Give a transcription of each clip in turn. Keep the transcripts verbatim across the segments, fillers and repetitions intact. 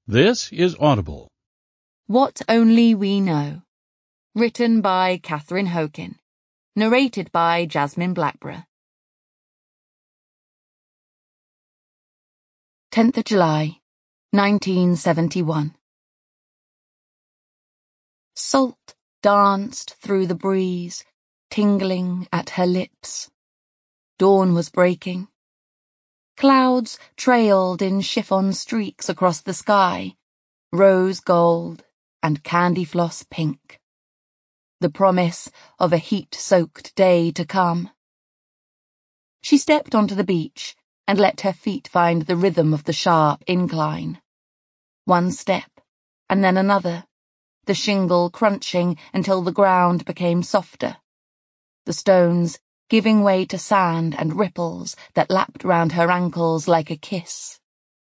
This is Audible. What Only We Know. Written by Catherine Hokin. Narrated by Jasmine Blackborough. tenth of July, nineteen seventy-one. Salt danced through the breeze, tingling at her lips. Dawn was breaking. Clouds trailed in chiffon streaks across the sky, rose gold and candy floss pink. The promise of a heat-soaked day to come. She stepped onto the beach and let her feet find the rhythm of the sharp incline. One step, and then another, the shingle crunching until the ground became softer. The stones giving way to sand and ripples that lapped round her ankles like a kiss.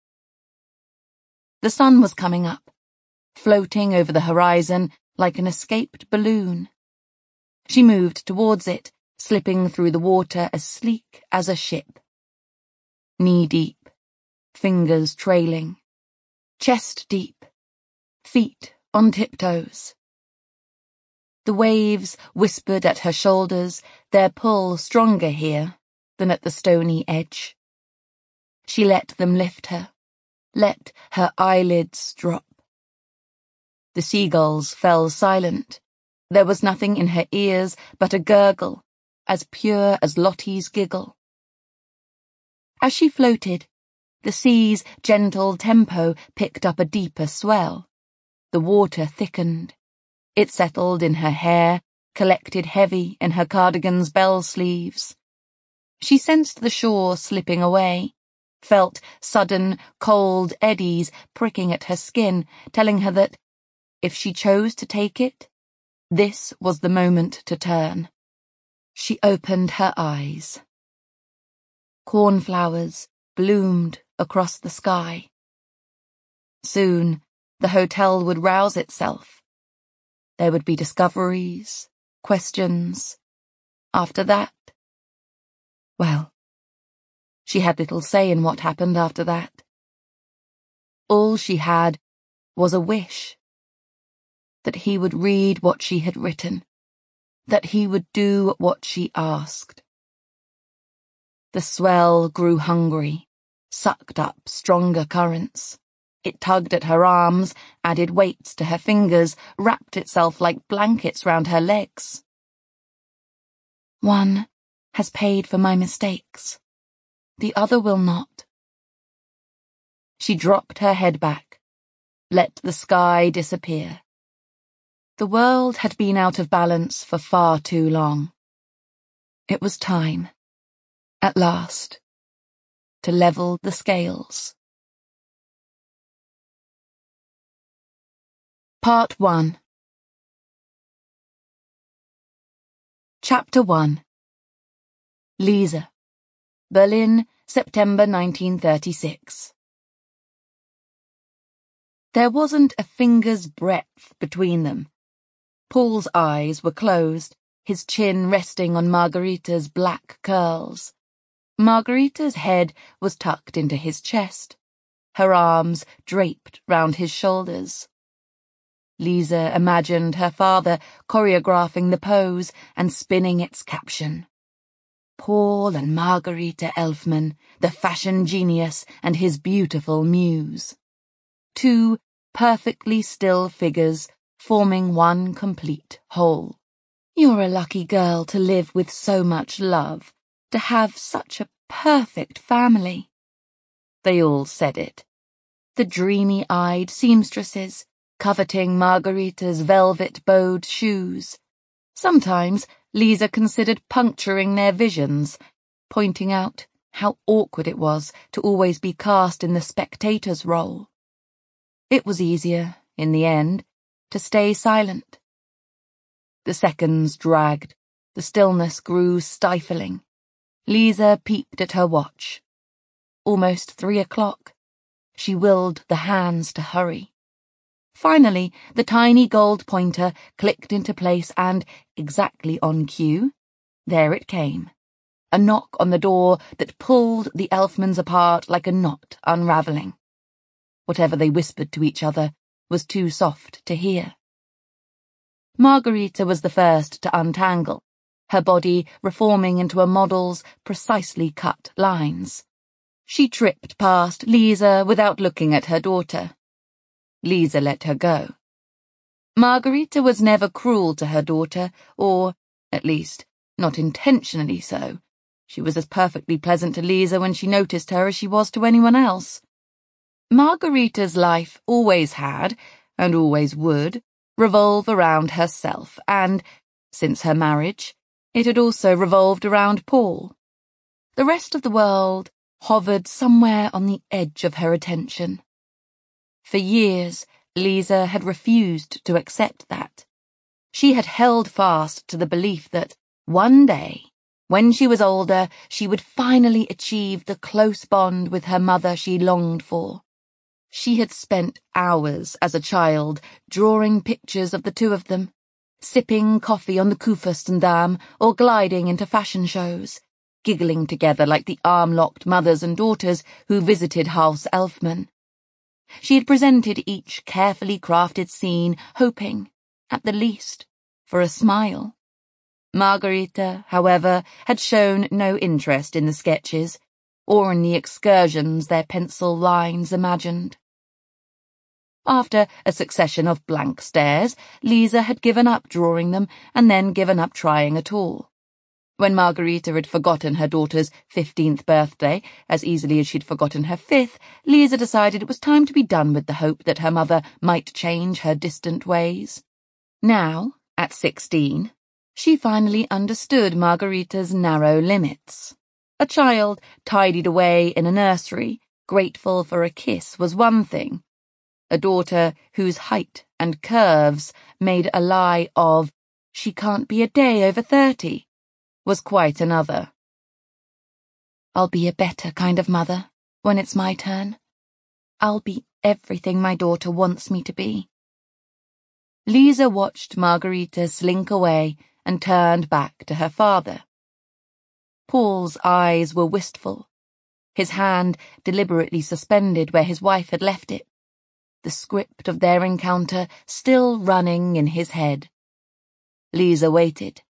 The sun was coming up, floating over the horizon like an escaped balloon. She moved towards it, slipping through the water as sleek as a ship. Knee-deep, fingers trailing, chest-deep, feet on tiptoes. The waves whispered at her shoulders, their pull stronger here than at the stony edge. She let them lift her, let her eyelids drop. The seagulls fell silent. There was nothing in her ears but a gurgle, as pure as Lottie's giggle. As she floated, the sea's gentle tempo picked up a deeper swell. The water thickened. It settled in her hair, collected heavy in her cardigan's bell sleeves. She sensed the shore slipping away, felt sudden, cold eddies pricking at her skin, telling her that, if she chose to take it, this was the moment to turn. She opened her eyes. Cornflowers bloomed across the sky. Soon, the hotel would rouse itself. There would be discoveries, questions. After that, well, she had little say in what happened after that. All she had was a wish. That he would read what she had written. That he would do what she asked. The swell grew hungry, sucked up stronger currents. It tugged at her arms, added weights to her fingers, wrapped itself like blankets round her legs. One has paid for my mistakes. The other will not. She dropped her head back, let the sky disappear. The world had been out of balance for far too long. It was time, at last, to level the scales. Part one. Chapter one. Lisa. Berlin, September nineteen thirty-six. There wasn't a finger's breadth between them. Paul's eyes were closed, his chin resting on Margarita's black curls. Margarita's head was tucked into his chest, her arms draped round his shoulders. Lisa imagined her father choreographing the pose and spinning its caption. Paul and Margarita Elfman, the fashion genius and his beautiful muse. Two perfectly still figures forming one complete whole. You're a lucky girl to live with so much love, to have such a perfect family. They all said it. The dreamy-eyed seamstresses, coveting Margarita's velvet-bowed shoes. Sometimes Lisa considered puncturing their visions, pointing out how awkward it was to always be cast in the spectator's role. It was easier, in the end, to stay silent. The seconds dragged, the stillness grew stifling. Lisa peeped at her watch. Almost three o'clock. She willed the hands to hurry. Finally, the tiny gold pointer clicked into place and, exactly on cue, there it came. A knock on the door that pulled the Elfmans apart like a knot unravelling. whatever they whispered to each other, was too soft to hear. Margarita was the first to untangle, her body reforming into a model's precisely cut lines. She tripped past Lisa without looking at her daughter. Lisa let her go. Margarita was never cruel to her daughter, or, at least, not intentionally so. She was as perfectly pleasant to Lisa when she noticed her as she was to anyone else. Margarita's life always had, and always would, revolve around herself, and, since her marriage, it had also revolved around Paul. The rest of the world hovered somewhere on the edge of her attention. For years, Lisa had refused to accept that. She had held fast to the belief that, one day, when she was older, she would finally achieve the close bond with her mother she longed for. She had spent hours as a child drawing pictures of the two of them, sipping coffee on the Kurfürstendamm or gliding into fashion shows, giggling together like the arm-locked mothers and daughters who visited Haus Elfman. She had presented each carefully crafted scene, hoping, at the least, for a smile. Margarita, however, had shown no interest in the sketches, or in the excursions their pencil lines imagined. After a succession of blank stares, Lisa had given up drawing them and then given up trying at all. When Margarita had forgotten her daughter's fifteenth birthday, as easily as she'd forgotten her fifth, Lisa decided it was time to be done with the hope that her mother might change her distant ways. Now, at sixteen, she finally understood Margarita's narrow limits. A child tidied away in a nursery, grateful for a kiss, was one thing. A daughter whose height and curves made a lie of, she can't be a day over thirty, was quite another. I'll be a better kind of mother when it's my turn. I'll be everything my daughter wants me to be. Lisa watched Margarita slink away and turned back to her father. Paul's eyes were wistful, his hand deliberately suspended where his wife had left it, the script of their encounter still running in his head. Lisa waited.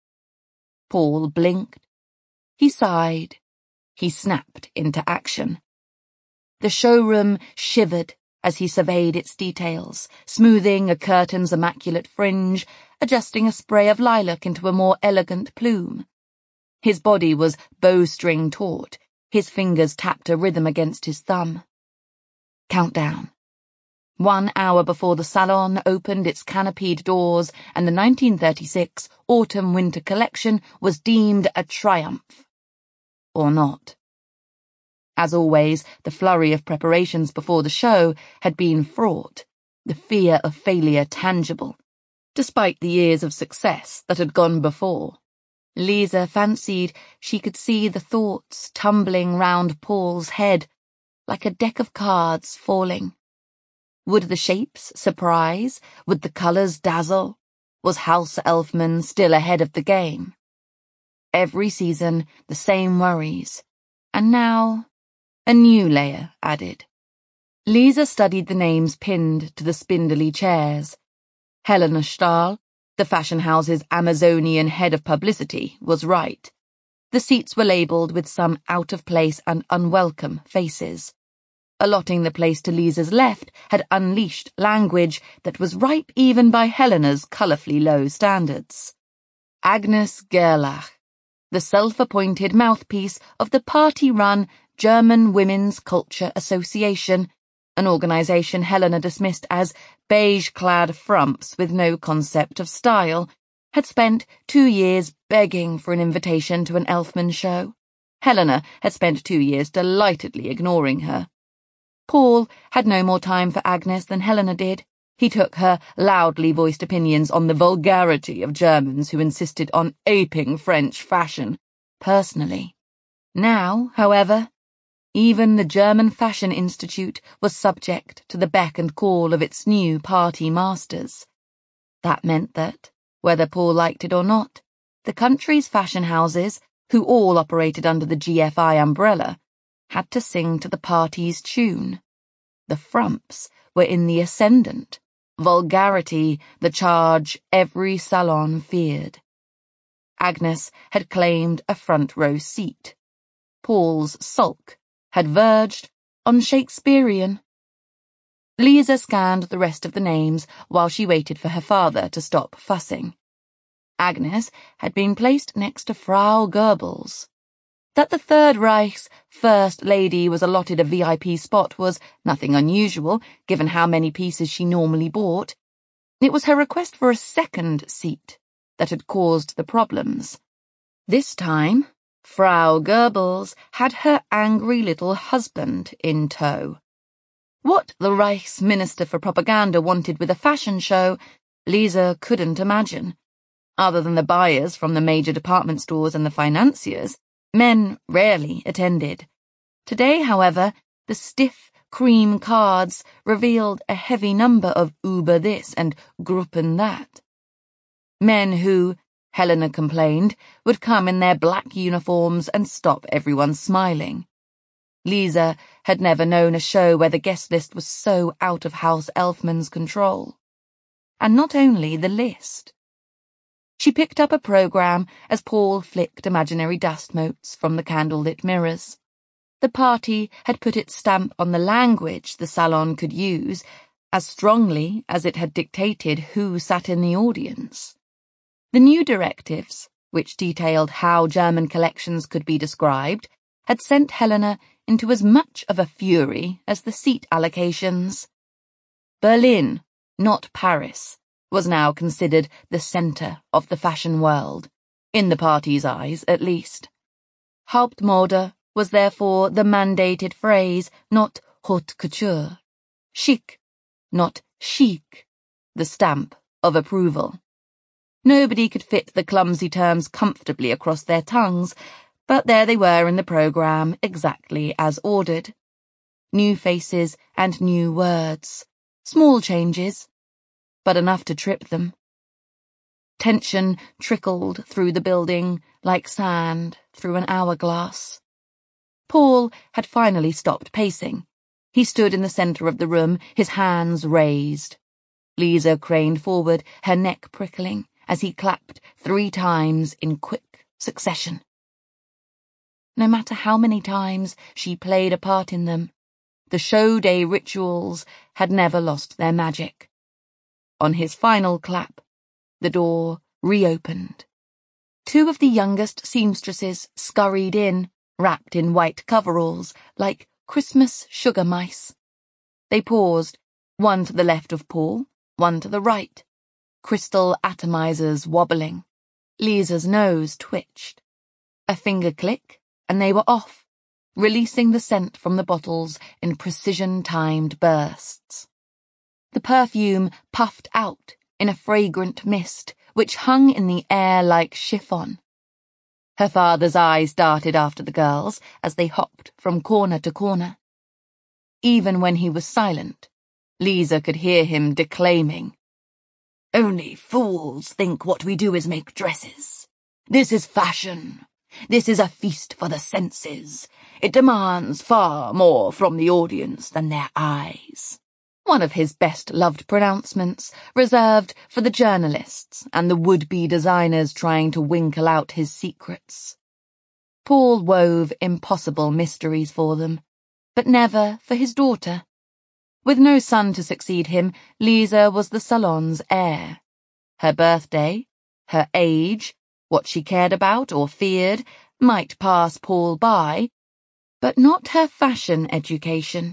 Paul blinked. He sighed. He snapped into action. The showroom shivered as he surveyed its details, smoothing a curtain's immaculate fringe, adjusting a spray of lilac into a more elegant plume. His body was bowstring taut, his fingers tapped a rhythm against his thumb. Countdown. One hour before the salon opened its canopied doors and the nineteen thirty-six autumn-winter collection was deemed a triumph. Or not. As always, the flurry of preparations before the show had been fraught, the fear of failure tangible. Despite the years of success that had gone before, Lisa fancied she could see the thoughts tumbling round Paul's head like a deck of cards falling. Would the shapes surprise? Would the colours dazzle? Was Haus Elfman still ahead of the game? Every season, the same worries. And now, a new layer added. Lisa studied the names pinned to the spindly chairs. Helena Stahl, the fashion house's Amazonian head of publicity, was right. The seats were labelled with some out-of-place and unwelcome faces. Allotting the place to Lisa's left had unleashed language that was ripe even by Helena's colourfully low standards. Agnes Gerlach, the self-appointed mouthpiece of the party-run German Women's Culture Association, an organisation Helena dismissed as beige-clad frumps with no concept of style, had spent two years begging for an invitation to an Elfman show. Helena had spent two years delightedly ignoring her. Paul had no more time for Agnes than Helena did. He took her loudly voiced opinions on the vulgarity of Germans who insisted on aping French fashion personally. Now, however, even the German Fashion Institute was subject to the beck and call of its new party masters. That meant that, whether Paul liked it or not, the country's fashion houses, who all operated under the G F I umbrella, had to sing to the party's tune. The frumps were in the ascendant, vulgarity the charge every salon feared. Agnes had claimed a front row seat. Paul's sulk had verged on Shakespearean. Lisa scanned the rest of the names while she waited for her father to stop fussing. Agnes had been placed next to Frau Goebbels. That the Third Reich's First Lady was allotted a V I P spot was nothing unusual, given how many pieces she normally bought. It was her request for a second seat that had caused the problems. This time, Frau Goebbels had her angry little husband in tow. What the Reich's Minister for Propaganda wanted with a fashion show, Lisa couldn't imagine. Other than the buyers from the major department stores and the financiers, men rarely attended. Today, however, the stiff cream cards revealed a heavy number of Uber this and Gruppen that. Men who, Helena complained, would come in their black uniforms and stop everyone smiling. Lisa had never known a show where the guest list was so out of House Elfman's control. And not only the list. She picked up a program as Paul flicked imaginary dust motes from the candlelit mirrors. The party had put its stamp on the language the salon could use, as strongly as it had dictated who sat in the audience. The new directives, which detailed how German collections could be described, had sent Helena into as much of a fury as the seat allocations. Berlin, not Paris, was now considered the centre of the fashion world, in the party's eyes at least. Hauptmode was therefore the mandated phrase, not haute couture. Chic, not chic, the stamp of approval. Nobody could fit the clumsy terms comfortably across their tongues, but there they were in the programme, exactly as ordered. New faces and new words. Small changes, but enough to trip them. Tension trickled through the building like sand through an hourglass. Paul had finally stopped pacing. He stood in the centre of the room, his hands raised. Lisa craned forward, her neck prickling, as he clapped three times in quick succession. No matter how many times she played a part in them, the show day rituals had never lost their magic. On his final clap, the door reopened. Two of the youngest seamstresses scurried in, wrapped in white coveralls, like Christmas sugar mice. They paused, one to the left of Paul, one to the right, crystal atomizers wobbling. Lisa's nose twitched. A finger click, and they were off, releasing the scent from the bottles in precision-timed bursts. The perfume puffed out in a fragrant mist, which hung in the air like chiffon. Her father's eyes darted after the girls as they hopped from corner to corner. Even when he was silent, Lisa could hear him declaiming, "Only fools think what we do is make dresses. This is fashion. This is a feast for the senses. It demands far more from the audience than their eyes." One of his best-loved pronouncements, reserved for the journalists and the would-be designers trying to winkle out his secrets. Paul wove impossible mysteries for them, but never for his daughter. With no son to succeed him, Lisa was the salon's heir. Her birthday, her age, what she cared about or feared, might pass Paul by, but not her fashion education.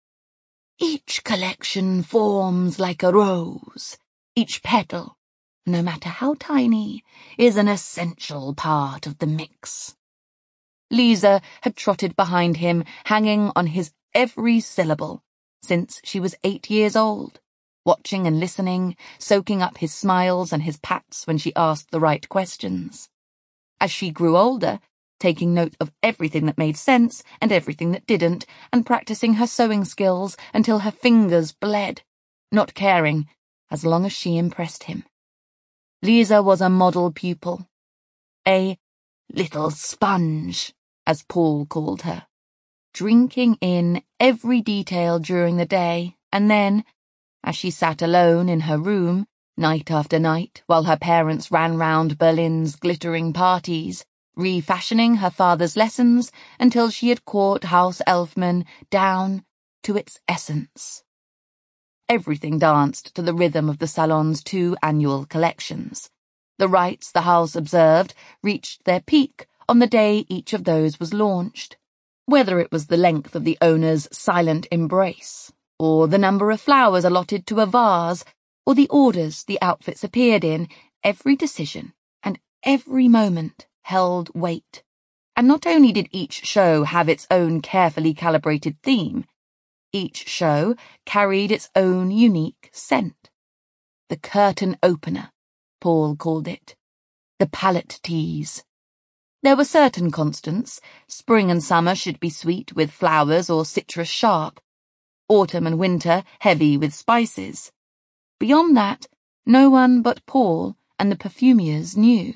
Each collection forms like a rose. Each petal, no matter how tiny, is an essential part of the mix. Lisa had trotted behind him, hanging on his every syllable, since she was eight years old, watching and listening, soaking up his smiles and his pats when she asked the right questions. As she grew older, taking note of everything that made sense and everything that didn't, and practicing her sewing skills until her fingers bled, not caring as long as she impressed him. Lisa was a model pupil, a little sponge, as Paul called her, drinking in every detail during the day, and then, as she sat alone in her room, night after night, while her parents ran round Berlin's glittering parties, refashioning her father's lessons until she had caught Haus Elfman down to its essence. Everything danced to the rhythm of the salon's two annual collections. The rites the house observed reached their peak on the day each of those was launched. Whether it was the length of the owner's silent embrace, or the number of flowers allotted to a vase, or the orders the outfits appeared in, every decision and every moment held weight. And not only did each show have its own carefully calibrated theme, each show carried its own unique scent. The curtain opener, Paul called it. The palette tease. There were certain constants. Spring and summer should be sweet with flowers or citrus sharp. Autumn and winter heavy with spices. Beyond that, no one but Paul and the perfumers knew.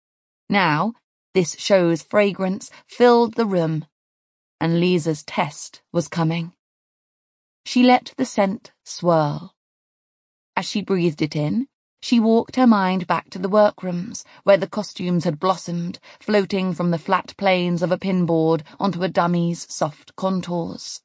Now, this show's fragrance filled the room, and Lisa's test was coming. She let the scent swirl. As she breathed it in, she walked her mind back to the workrooms, where the costumes had blossomed, floating from the flat planes of a pinboard onto a dummy's soft contours.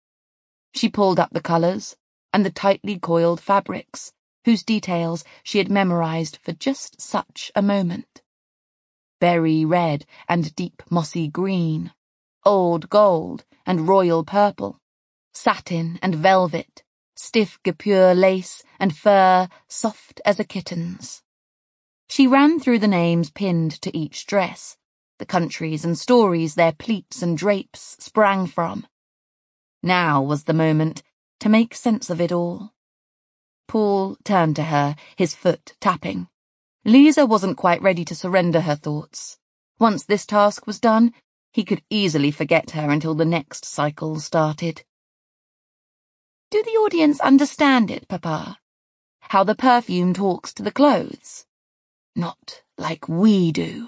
She pulled up the colours and the tightly coiled fabrics, whose details she had memorized for just such a moment. Berry red and deep mossy green, old gold and royal purple, satin and velvet, stiff guipure lace and fur soft as a kitten's. She ran through the names pinned to each dress, the countries and stories their pleats and drapes sprang from. Now was the moment to make sense of it all. Paul turned to her, his foot tapping. Lisa wasn't quite ready to surrender her thoughts. Once this task was done, he could easily forget her until the next cycle started. Do the audience understand it, Papa? How the perfume talks to the clothes? Not like we do.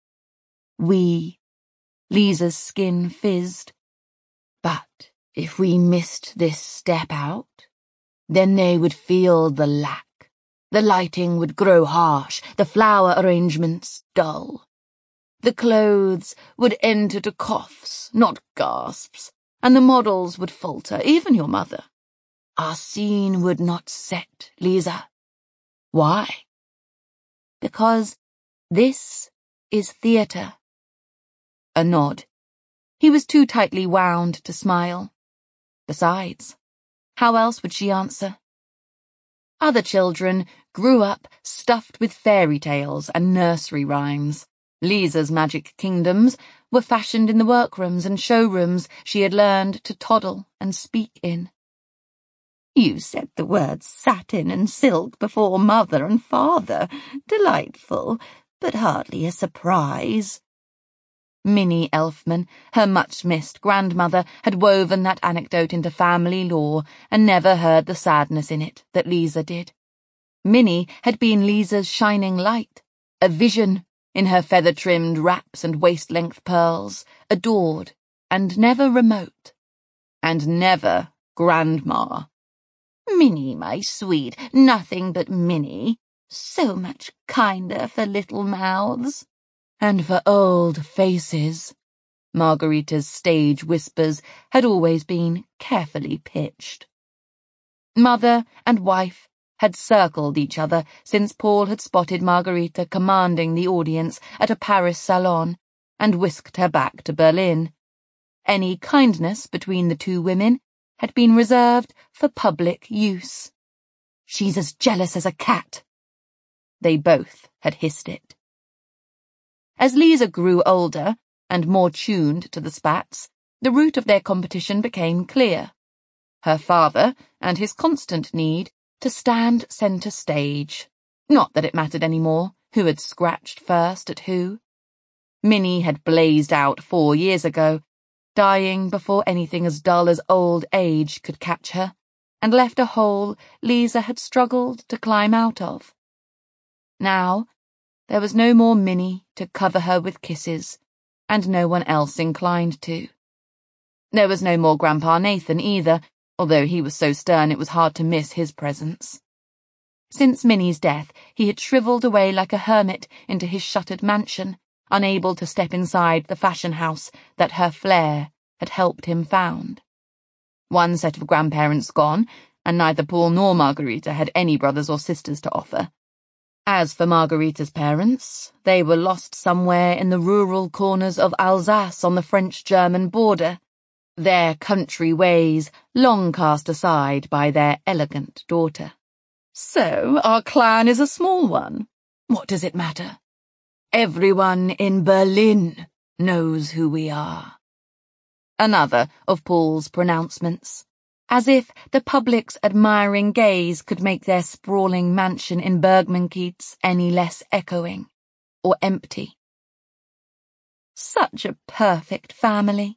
We. Lisa's skin fizzed. But if we missed this step out, then they would feel the lack. The lighting would grow harsh, the flower arrangements dull. The clothes would enter to coughs, not gasps, and the models would falter, even your mother. Our scene would not set, Lisa. Why? Because this is theatre. A nod. He was too tightly wound to smile. Besides, how else would she answer? Other children grew up stuffed with fairy tales and nursery rhymes. Lisa's magic kingdoms were fashioned in the workrooms and showrooms she had learned to toddle and speak in. You said the words satin and silk before mother and father. Delightful, but hardly a surprise. Minnie Elfman, her much-missed grandmother, had woven that anecdote into family lore and never heard the sadness in it that Lisa did. Minnie had been Lisa's shining light, a vision in her feather-trimmed wraps and waist-length pearls, adored and never remote, and never grandma. Minnie, my sweet, nothing but Minnie. So much kinder for little mouths. And for old faces. Margarita's stage whispers had always been carefully pitched. Mother and wife had circled each other since Paul had spotted Margarita commanding the audience at a Paris salon and whisked her back to Berlin. Any kindness between the two women had been reserved for public use. She's as jealous as a cat. They both had hissed it. As Lisa grew older and more tuned to the spats, the root of their competition became clear. Her father and his constant need to stand centre stage. Not that it mattered any more who had scratched first at who. Minnie had blazed out four years ago, dying before anything as dull as old age could catch her, and left a hole Lisa had struggled to climb out of. Now, there was no more Minnie to cover her with kisses, and no one else inclined to. There was no more Grandpa Nathan either, although he was so stern it was hard to miss his presence. Since Minnie's death, he had shriveled away like a hermit into his shuttered mansion, unable to step inside the fashion house that her flair had helped him found. One set of grandparents gone, and neither Paul nor Margarita had any brothers or sisters to offer. As for Margarita's parents, they were lost somewhere in the rural corners of Alsace on the French-German border, their country ways long cast aside by their elegant daughter. So our clan is a small one. What does it matter? Everyone in Berlin knows who we are. Another of Paul's pronouncements, as if the public's admiring gaze could make their sprawling mansion in Bergmankiez any less echoing or empty. Such a perfect family.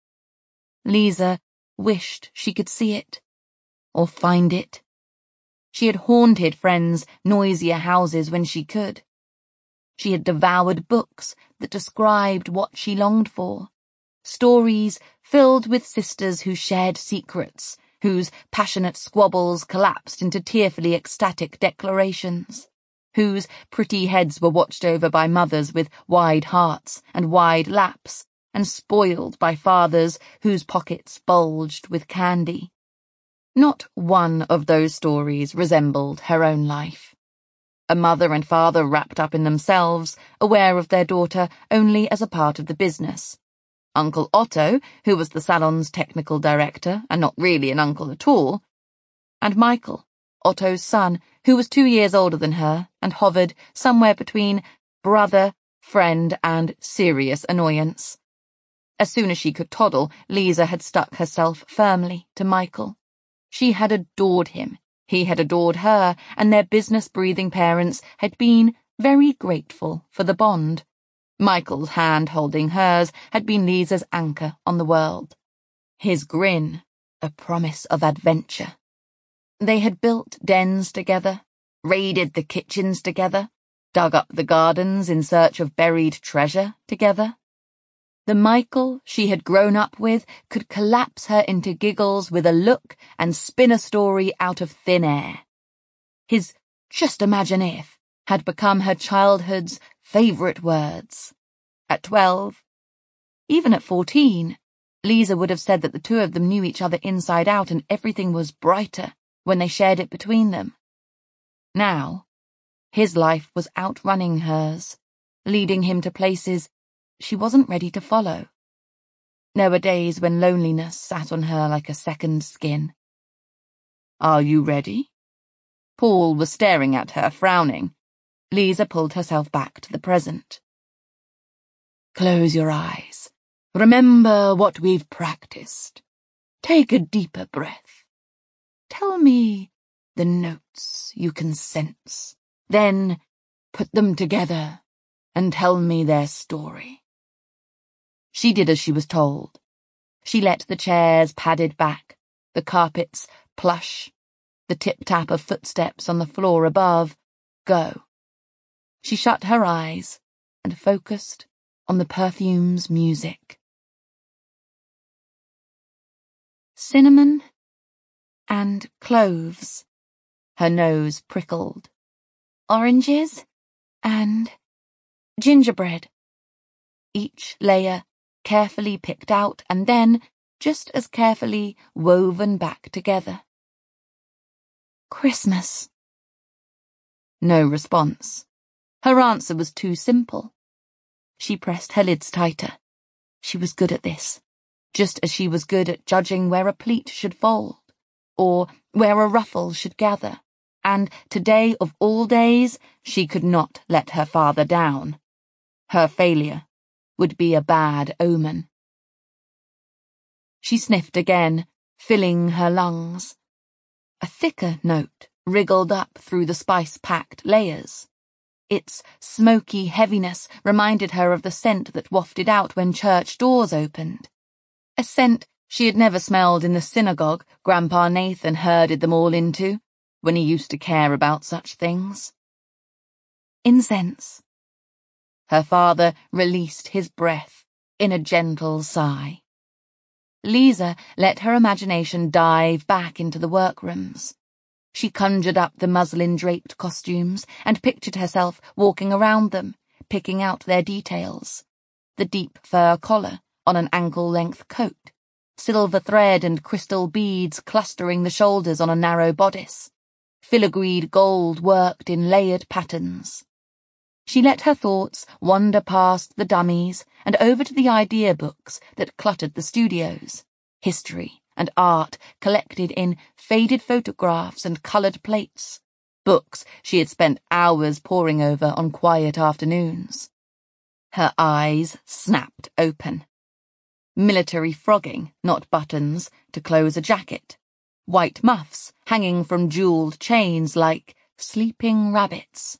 Lisa wished she could see it, or find it. She had haunted friends' noisier houses when she could. She had devoured books that described what she longed for, stories filled with sisters who shared secrets, whose passionate squabbles collapsed into tearfully ecstatic declarations, whose pretty heads were watched over by mothers with wide hearts and wide laps, and spoiled by fathers whose pockets bulged with candy. Not one of those stories resembled her own life. A mother and father wrapped up in themselves, aware of their daughter only as a part of the business. Uncle Otto, who was the salon's technical director and not really an uncle at all, and Michael, Otto's son, who was two years older than her and hovered somewhere between brother, friend, and serious annoyance. As soon as she could toddle, Lisa had stuck herself firmly to Michael. She had adored him, he had adored her, and their business-breathing parents had been very grateful for the bond. Michael's hand holding hers had been Lisa's anchor on the world. His grin, a promise of adventure. They had built dens together, raided the kitchens together, dug up the gardens in search of buried treasure together. The Michael she had grown up with could collapse her into giggles with a look and spin a story out of thin air. His "just imagine if" had become her childhood's favourite words. At twelve, even at fourteen, Lisa would have said that the two of them knew each other inside out and everything was brighter when they shared it between them. Now, his life was outrunning hers, leading him to places she wasn't ready to follow. There were days when loneliness sat on her like a second skin. "Are you ready?" Paul was staring at her, frowning. Lisa pulled herself back to the present. "Close your eyes. Remember what we've practiced. Take a deeper breath. Tell me the notes you can sense. Then put them together and tell me their story." She did as she was told. She let the chairs padded back, the carpets plush, the tip-tap of footsteps on the floor above go. She shut her eyes and focused on the perfume's music. Cinnamon and cloves. Her nose prickled. Oranges and gingerbread. Each layer carefully picked out and then, just as carefully, woven back together. Christmas. No response. Her answer was too simple. She pressed her lids tighter. She was good at this, just as she was good at judging where a pleat should fold, or where a ruffle should gather, and today of all days she could not let her father down. Her failure would be a bad omen. She sniffed again, filling her lungs. A thicker note wriggled up through the spice-packed layers. Its smoky heaviness reminded her of the scent that wafted out when church doors opened. A scent she had never smelled in the synagogue Grandpa Nathan herded them all into, when he used to care about such things. Incense. Her father released his breath in a gentle sigh. Lisa let her imagination dive back into the workrooms. She conjured up the muslin-draped costumes and pictured herself walking around them, picking out their details. The deep fur collar on an ankle-length coat, silver thread and crystal beads clustering the shoulders on a narrow bodice, filigreed gold worked in layered patterns. She let her thoughts wander past the dummies and over to the idea books that cluttered the studios, history and art collected in faded photographs and coloured plates, books she had spent hours poring over on quiet afternoons. Her eyes snapped open. Military frogging, not buttons, to close a jacket. White muffs hanging from jewelled chains like sleeping rabbits.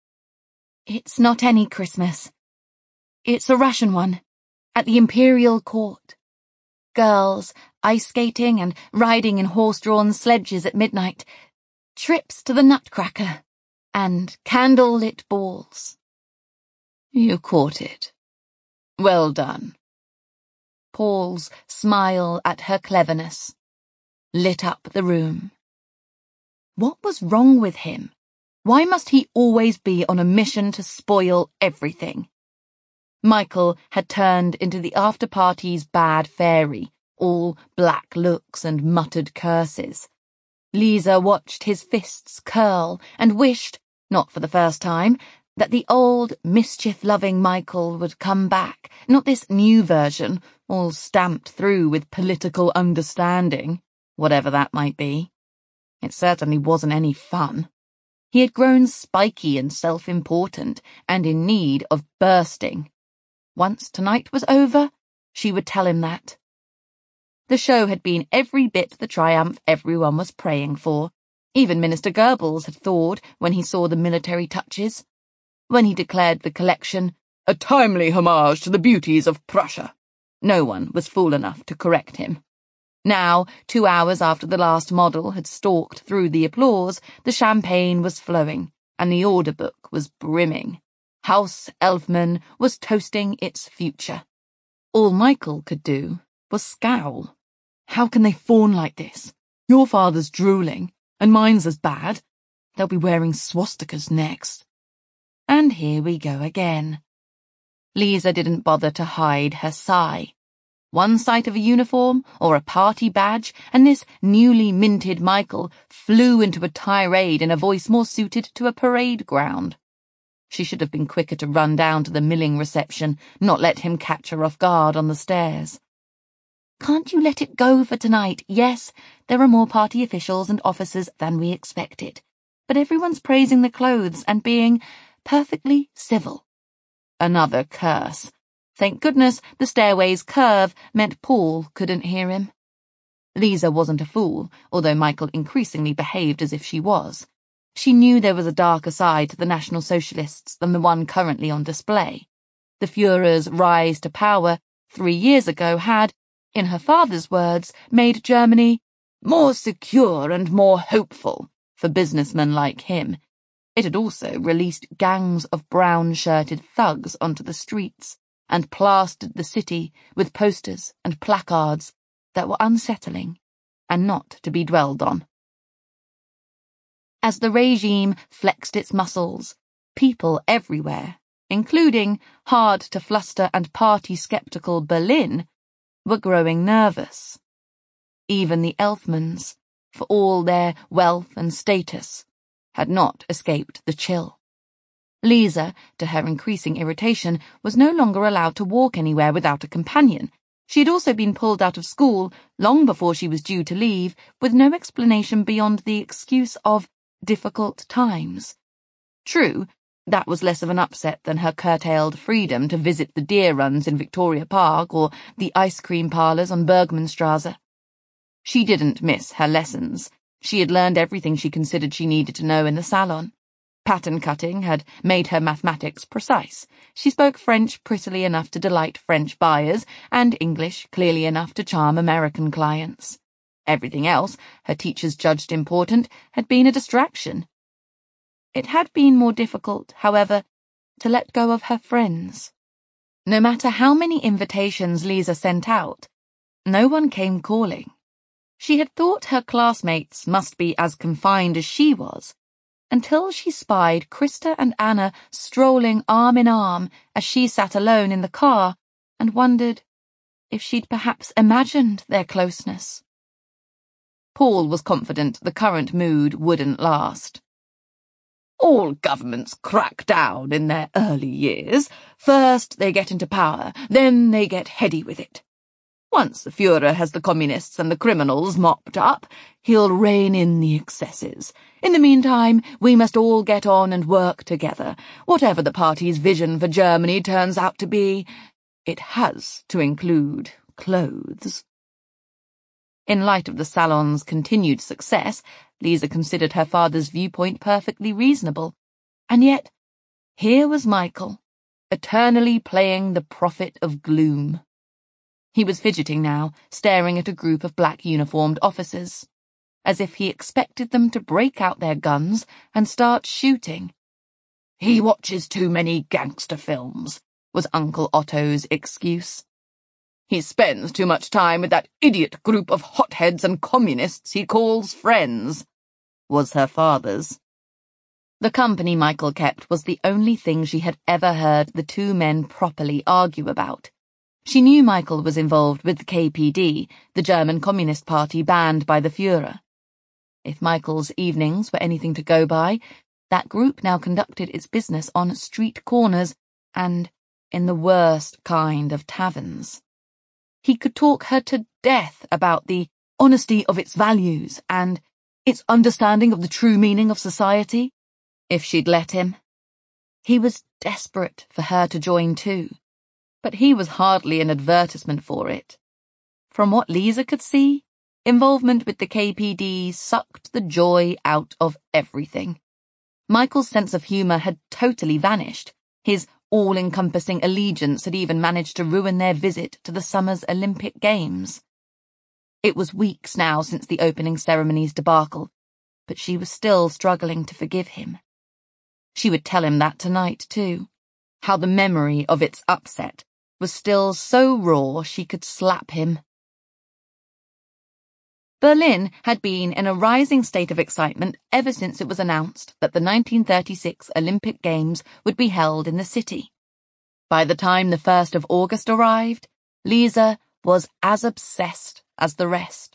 It's not any Christmas. It's a Russian one, at the Imperial Court. Girls ice skating and riding in horse-drawn sledges at midnight, trips to the Nutcracker, and candle-lit balls. You caught it. Well done. Paul's smile at her cleverness lit up the room. What was wrong with him? Why must he always be on a mission to spoil everything? Michael had turned into the after-party's bad fairy, all black looks and muttered curses. Lisa watched his fists curl and wished, not for the first time, that the old, mischief-loving Michael would come back, not this new version, all stamped through with political understanding, whatever that might be. It certainly wasn't any fun. He had grown spiky and self-important and in need of bursting. Once tonight was over, she would tell him that. The show had been every bit the triumph everyone was praying for. Even Minister Goebbels had thawed when he saw the military touches. When he declared the collection a timely homage to the beauties of Prussia, no one was fool enough to correct him. Now, two hours after the last model had stalked through the applause, the champagne was flowing, and the order book was brimming. House Elfman was toasting its future. All Michael could do was scowl. How can they fawn like this? Your father's drooling, and mine's as bad. They'll be wearing swastikas next. And here we go again. Lisa didn't bother to hide her sigh. One sight of a uniform or a party badge, and this newly minted Michael flew into a tirade in a voice more suited to a parade ground. She should have been quicker to run down to the milling reception, not let him catch her off guard on the stairs. Can't you let it go for tonight? Yes, there are more party officials and officers than we expected, but everyone's praising the clothes and being perfectly civil. Another curse. Thank goodness the stairway's curve meant Paul couldn't hear him. Lisa wasn't a fool, although Michael increasingly behaved as if she was. She knew there was a darker side to the National Socialists than the one currently on display. The Führer's rise to power three years ago had, in her father's words, made Germany more secure and more hopeful for businessmen like him. It had also released gangs of brown-shirted thugs onto the streets and plastered the city with posters and placards that were unsettling and not to be dwelled on. As the regime flexed its muscles, people everywhere, including hard-to-fluster and party-skeptical Berlin, were growing nervous. Even the Elfmans, for all their wealth and status, had not escaped the chill. Lisa, to her increasing irritation, was no longer allowed to walk anywhere without a companion. She had also been pulled out of school long before she was due to leave, with no explanation beyond the excuse of difficult times. True, that was less of an upset than her curtailed freedom to visit the deer runs in Victoria Park or the ice cream parlours on Bergmannstrasse. She didn't miss her lessons. She had learned everything she considered she needed to know in the salon. Pattern cutting had made her mathematics precise. She spoke French prettily enough to delight French buyers, and English clearly enough to charm American clients. Everything else, her teachers judged important, had been a distraction. It had been more difficult, however, to let go of her friends. No matter how many invitations Lisa sent out, no one came calling. She had thought her classmates must be as confined as she was, until she spied Krista and Anna strolling arm in arm as she sat alone in the car and wondered if she'd perhaps imagined their closeness. Paul was confident the current mood wouldn't last. All governments crack down in their early years. First they get into power, then they get heady with it. Once the Führer has the communists and the criminals mopped up, he'll rein in the excesses. In the meantime, we must all get on and work together. Whatever the party's vision for Germany turns out to be, it has to include clothes. In light of the salon's continued success, Lisa considered her father's viewpoint perfectly reasonable. And yet, here was Michael, eternally playing the prophet of gloom. He was fidgeting now, staring at a group of black-uniformed officers, as if he expected them to break out their guns and start shooting. "He watches too many gangster films," was Uncle Otto's excuse. "He spends too much time with that idiot group of hotheads and communists he calls friends," was her father's. The company Michael kept was the only thing she had ever heard the two men properly argue about. She knew Michael was involved with the K P D, the German Communist Party banned by the Führer. If Michael's evenings were anything to go by, that group now conducted its business on street corners and in the worst kind of taverns. He could talk her to death about the honesty of its values and its understanding of the true meaning of society, if she'd let him. He was desperate for her to join too, but he was hardly an advertisement for it. From what Lisa could see, involvement with the K P D sucked the joy out of everything. Michael's sense of humour had totally vanished. His all-encompassing allegiance had even managed to ruin their visit to the summer's Olympic Games. It was weeks now since the opening ceremony's debacle, but she was still struggling to forgive him. She would tell him that tonight, too, how the memory of its upset was still so raw she could slap him. Berlin had been in a rising state of excitement ever since it was announced that the nineteen thirty-six Olympic Games would be held in the city. By the time the first of August arrived, Lisa was as obsessed as the rest.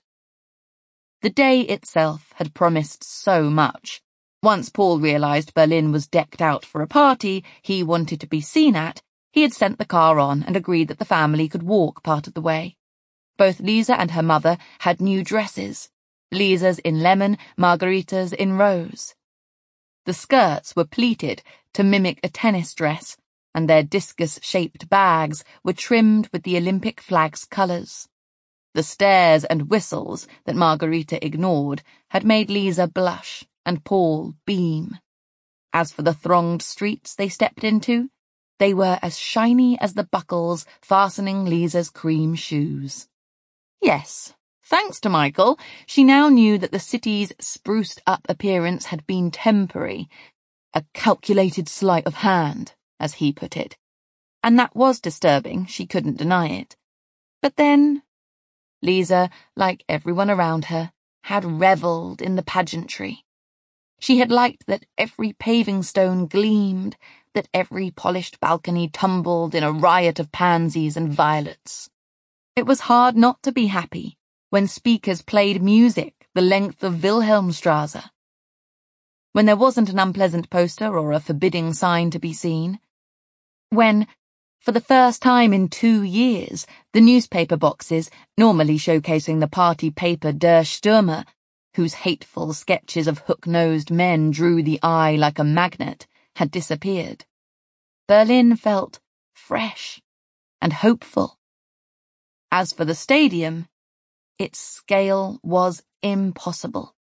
The day itself had promised so much. Once Paul realized Berlin was decked out for a party he wanted to be seen at, he had sent the car on and agreed that the family could walk part of the way. Both Lisa and her mother had new dresses, Lisa's in lemon, Margarita's in rose. The skirts were pleated to mimic a tennis dress, and their discus-shaped bags were trimmed with the Olympic flag's colours. The stares and whistles that Margarita ignored had made Lisa blush and Paul beam. As for the thronged streets they stepped into, they were as shiny as the buckles fastening Lisa's cream shoes. Yes, thanks to Michael, she now knew that the city's spruced-up appearance had been temporary, a calculated sleight of hand, as he put it. And that was disturbing, she couldn't deny it. But then, Lisa, like everyone around her, had revelled in the pageantry. She had liked that every paving stone gleamed, that every polished balcony tumbled in a riot of pansies and violets. It was hard not to be happy when speakers played music the length of Wilhelmstrasse, when there wasn't an unpleasant poster or a forbidding sign to be seen, when, for the first time in two years, the newspaper boxes, normally showcasing the party paper Der Stürmer, whose hateful sketches of hook-nosed men drew the eye like a magnet, had disappeared. Berlin felt fresh and hopeful. As for the stadium, its scale was impossible.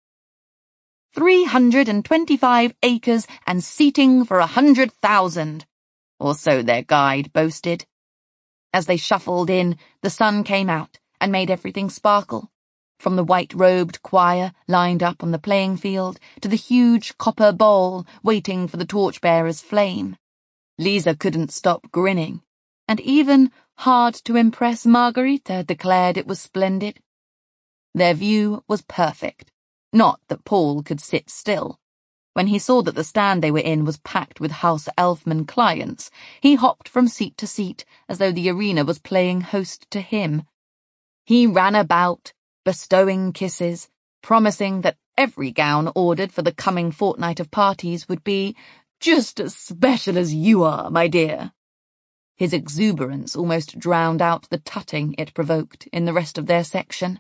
Three hundred and twenty-five acres and seating for a hundred thousand, or so their guide boasted. As they shuffled in, the sun came out and made everything sparkle, from the white-robed choir lined up on the playing field to the huge copper bowl waiting for the torchbearer's flame. Lisa couldn't stop grinning, and even hard-to-impress Margarita declared it was splendid. Their view was perfect, not that Paul could sit still. When he saw that the stand they were in was packed with House Elfman clients, he hopped from seat to seat as though the arena was playing host to him. He ran about, bestowing kisses, promising that every gown ordered for the coming fortnight of parties would be just as special as you are, my dear. His exuberance almost drowned out the tutting it provoked in the rest of their section.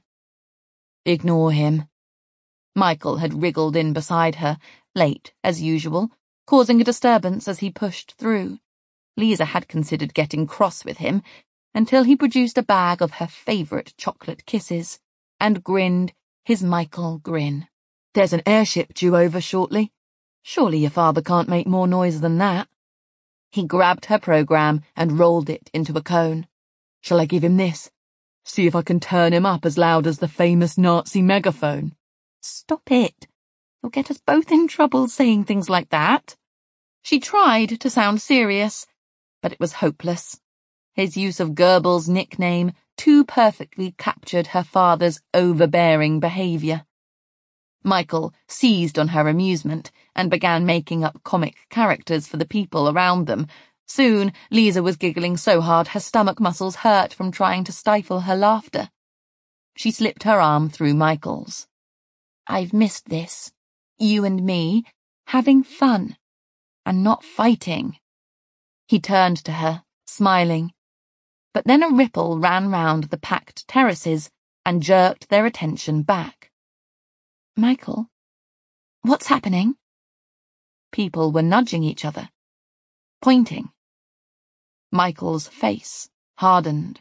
Ignore him. Michael had wriggled in beside her, late as usual, causing a disturbance as he pushed through. Lisa had considered getting cross with him, until he produced a bag of her favourite chocolate kisses, and grinned his Michael grin. There's an airship due over shortly. Surely your father can't make more noise than that. He grabbed her programme and rolled it into a cone. Shall I give him this? See if I can turn him up as loud as the famous Nazi megaphone. Stop it. You'll get us both in trouble saying things like that. She tried to sound serious, but it was hopeless. His use of Goebbels' nickname too perfectly captured her father's overbearing behaviour. Michael seized on her amusement and began making up comic characters for the people around them. Soon, Lisa was giggling so hard her stomach muscles hurt from trying to stifle her laughter. She slipped her arm through Michael's. I've missed this. You and me, having fun, and not fighting. He turned to her, smiling. But then a ripple ran round the packed terraces and jerked their attention back. Michael, what's happening? People were nudging each other, pointing. Michael's face hardened.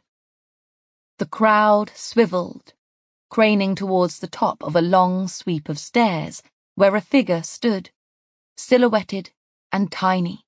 The crowd swiveled, craning towards the top of a long sweep of stairs where a figure stood, silhouetted and tiny.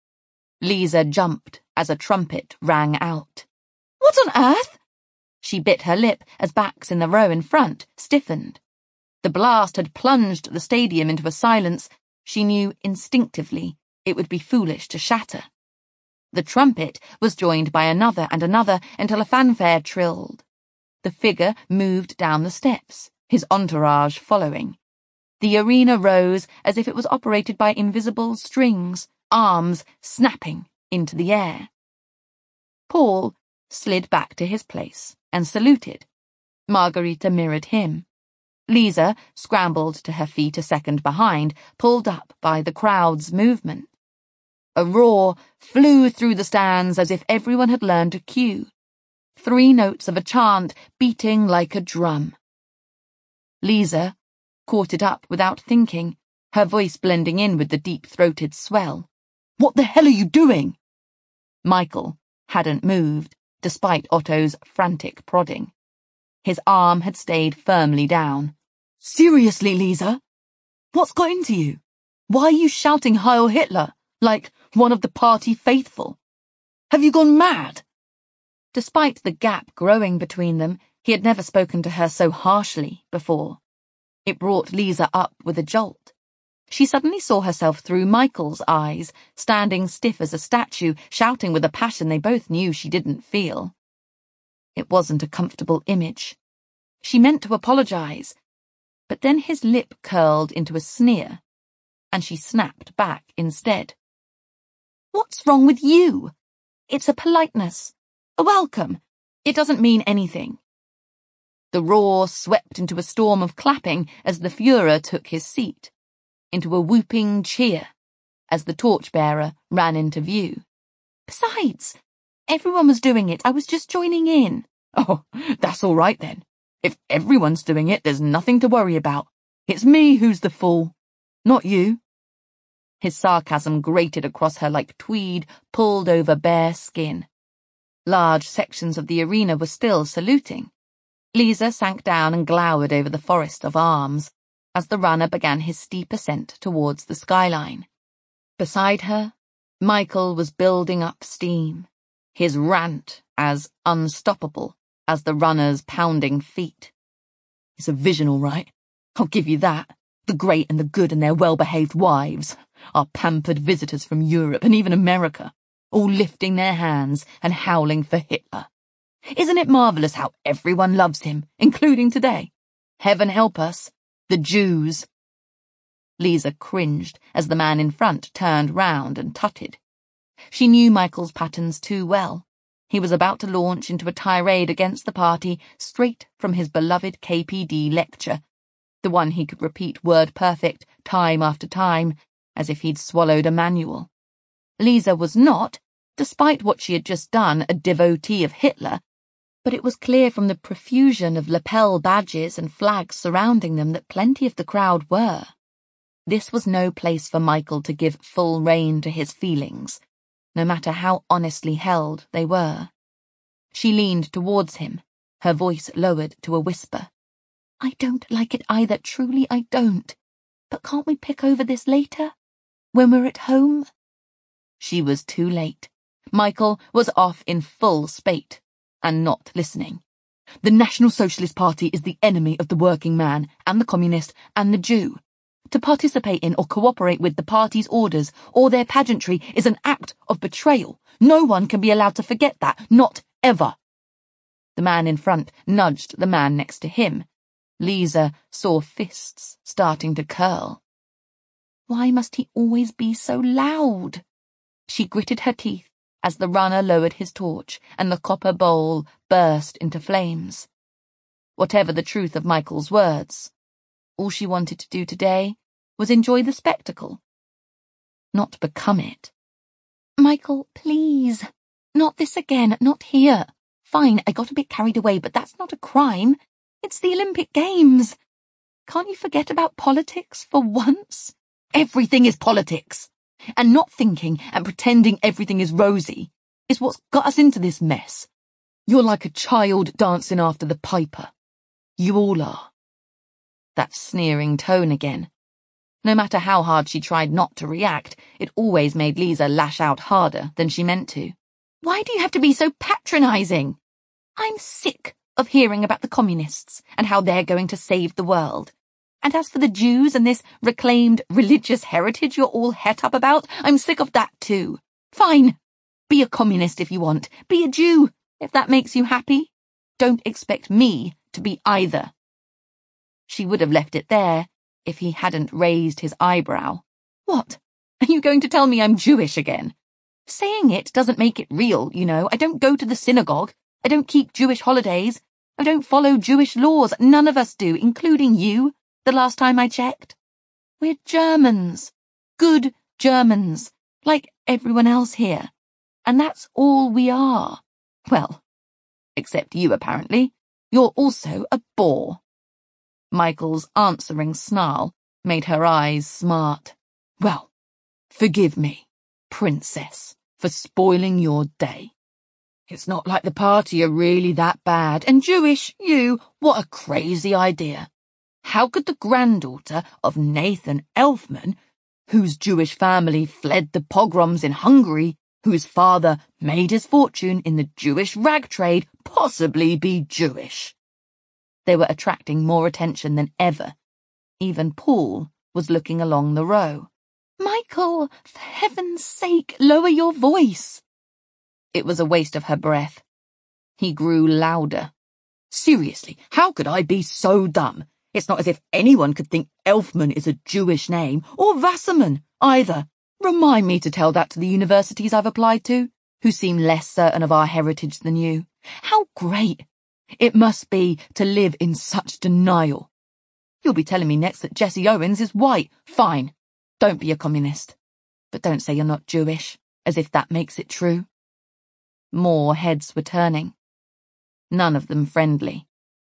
Lisa jumped as a trumpet rang out. What on earth? She bit her lip as backs in the row in front stiffened. The blast had plunged the stadium into a silence she knew instinctively it would be foolish to shatter. The trumpet was joined by another and another until a fanfare trilled. The figure moved down the steps, his entourage following. The arena rose as if it was operated by invisible strings, arms snapping into the air. Paul slid back to his place and saluted. Margarita mirrored him. Lisa scrambled to her feet a second behind, pulled up by the crowd's movement. A roar flew through the stands as if everyone had learned a cue. Three notes of a chant beating like a drum. Lisa caught it up without thinking, her voice blending in with the deep-throated swell. What the hell are you doing? Michael hadn't moved, despite Otto's frantic prodding. His arm had stayed firmly down. Seriously, Lisa? What's got into you? Why are you shouting Heil Hitler, like one of the party faithful? Have you gone mad? Despite the gap growing between them, he had never spoken to her so harshly before. It brought Lisa up with a jolt. She suddenly saw herself through Michael's eyes, standing stiff as a statue, shouting with a passion they both knew she didn't feel. It wasn't a comfortable image. She meant to apologize, but then his lip curled into a sneer, and she snapped back instead. What's wrong with you? It's a politeness, a welcome. It doesn't mean anything. The roar swept into a storm of clapping as the Führer took his seat, into a whooping cheer as the torchbearer ran into view. Besides, everyone was doing it. I was just joining in. Oh, that's all right then. If everyone's doing it, there's nothing to worry about. It's me who's the fool, not you. His sarcasm grated across her like tweed pulled over bare skin. Large sections of the arena were still saluting. Lisa sank down and glowered over the forest of arms as the runner began his steep ascent towards the skyline. Beside her, Michael was building up steam, his rant as unstoppable as the runner's pounding feet. It's a vision, all right. I'll give you that. The great and the good and their well-behaved wives, our pampered visitors from Europe and even America, all lifting their hands and howling for Hitler. Isn't it marvellous how everyone loves him, including today? Heaven help us, the Jews. Lisa cringed as the man in front turned round and tutted. She knew Michael's patterns too well. He was about to launch into a tirade against the party straight from his beloved K P D lecture, the one he could repeat word perfect time after time, as if he'd swallowed a manual. Lisa was not, despite what she had just done, a devotee of Hitler, but it was clear from the profusion of lapel badges and flags surrounding them that plenty of the crowd were. This was no place for Michael to give full rein to his feelings, no matter how honestly held they were. She leaned towards him, her voice lowered to a whisper. I don't like it either, truly I don't. But can't we pick over this later? When we're at home? She was too late. Michael was off in full spate, and not listening. The National Socialist Party is the enemy of the working man, and the communist, and the Jew. To participate in or cooperate with the party's orders or their pageantry is an act of betrayal. No one can be allowed to forget that, not ever. The man in front nudged the man next to him. Lisa saw fists starting to curl. Why must he always be so loud? She gritted her teeth as the runner lowered his torch and the copper bowl burst into flames. Whatever the truth of Michael's words, all she wanted to do today was enjoy the spectacle, not become it. Michael, please. Not this again, not here. Fine, I got a bit carried away, but that's not a crime. It's the Olympic Games. Can't you forget about politics for once? Everything is politics. And not thinking and pretending everything is rosy is what's got us into this mess. You're like a child dancing after the piper. You all are. That sneering tone again. No matter how hard she tried not to react, it always made Lisa lash out harder than she meant to. Why do you have to be so patronising? I'm sick of hearing about the communists and how they're going to save the world. And as for the Jews and this reclaimed religious heritage you're all het up about, I'm sick of that too. Fine. Be a communist if you want. Be a Jew, if that makes you happy. Don't expect me to be either. She would have left it there if he hadn't raised his eyebrow. What? Are you going to tell me I'm Jewish again? Saying it doesn't make it real, you know. I don't go to the synagogue. I don't keep Jewish holidays. I don't follow Jewish laws. None of us do, including you, the last time I checked. We're Germans. Good Germans. Like everyone else here. And that's all we are. Well, except you, apparently. You're also a bore. Michael's answering snarl made her eyes smart. Well, forgive me, princess, for spoiling your day. It's not like the party are really that bad. And Jewish, you, what a crazy idea. How could the granddaughter of Nathan Elfman, whose Jewish family fled the pogroms in Hungary, whose father made his fortune in the Jewish rag trade, possibly be Jewish? They were attracting more attention than ever. Even Paul was looking along the row. Michael, for heaven's sake, lower your voice. It was a waste of her breath. He grew louder. Seriously, how could I be so dumb? It's not as if anyone could think Elfman is a Jewish name, or Wasserman, either. Remind me to tell that to the universities I've applied to, who seem less certain of our heritage than you. How great it must be to live in such denial. You'll be telling me next that Jesse Owens is white. Fine. Don't be a communist. But don't say you're not Jewish, as if that makes it true. More heads were turning. None of them friendly.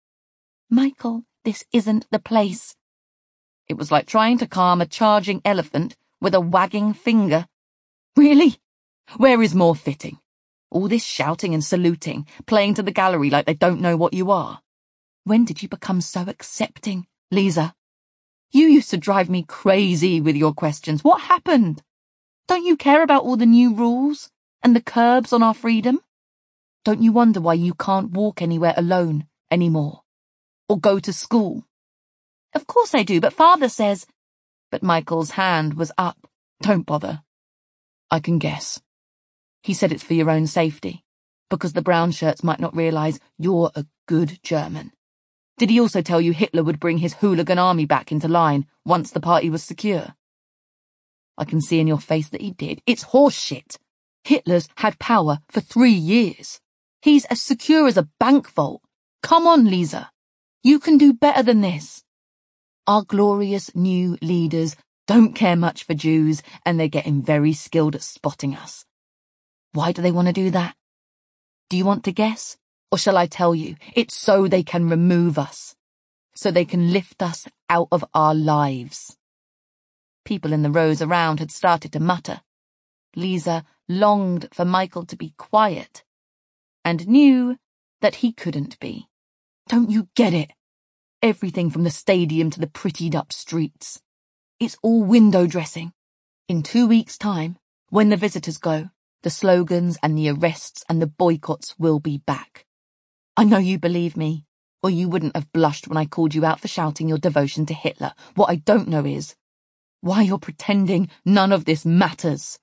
Michael, this isn't the place. It was like trying to calm a charging elephant with a wagging finger. Really? Where is more fitting? All this shouting and saluting, playing to the gallery like they don't know what you are. When did you become so accepting, Lisa? You used to drive me crazy with your questions. What happened? Don't you care about all the new rules and the curbs on our freedom? Don't you wonder why you can't walk anywhere alone anymore? Or go to school? Of course I do, but Father says... But Michael's hand was up. Don't bother. I can guess. He said it's for your own safety. because the brown shirts might not realise you're a good German? Did he also tell you Hitler would bring his hooligan army back into line once the party was secure? I can see in your face that he did. It's horseshit. Hitler's had power for three years. He's as secure as a bank vault. Come on, Lisa. You can do better than this. Our glorious new leaders don't care much for Jews, and they're getting very skilled at spotting us. Why do they want to do that? Do you want to guess? Or shall I tell you? It's so they can remove us. So they can lift us out of our lives. People in the rows around had started to mutter. Lisa longed for Michael to be quiet, and knew that he couldn't be. Don't you get it? Everything from the stadium to the prettied-up streets. It's all window dressing. In two weeks' time, when the visitors go, the slogans and the arrests and the boycotts will be back. I know you believe me, or you wouldn't have blushed when I called you out for shouting your devotion to Hitler. What I don't know is why you're pretending none of this matters.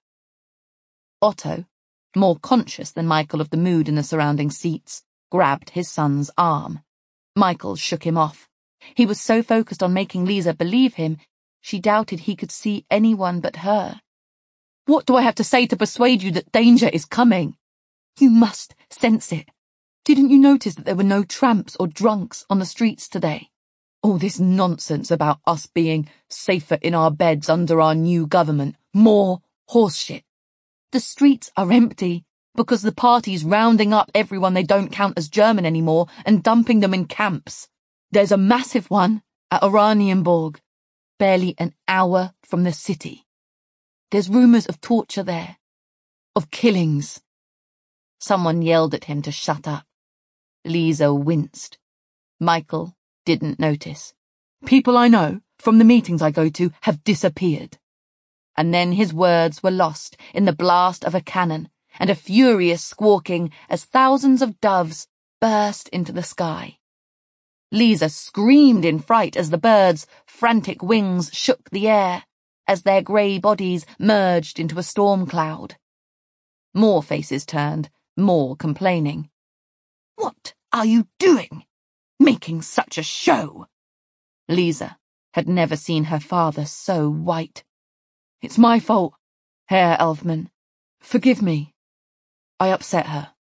Otto, more conscious than Michael of the mood in the surrounding seats, grabbed his son's arm. Michael shook him off. He was so focused on making Lisa believe him, she doubted he could see anyone but her. What do I have to say to persuade you that danger is coming? You must sense it. Didn't you notice that there were no tramps or drunks on the streets today? All this nonsense about us being safer in our beds under our new government. More horseshit. The streets are empty because the party's rounding up everyone they don't count as German anymore and dumping them in camps. There's a massive one at Oranienburg, barely an hour from the city. There's rumours of torture there, of killings. Someone yelled at him to shut up. Lisa winced. Michael didn't notice. People I know, from the meetings I go to, have disappeared. And then his words were lost in the blast of a cannon and a furious squawking as thousands of doves burst into the sky. Lisa screamed in fright as the birds' frantic wings shook the air, as their grey bodies merged into a storm cloud. More faces turned, more complaining. What are you doing? Making such a show? Lisa had never seen her father so white. It's my fault, Herr Elfman. Forgive me. I upset her.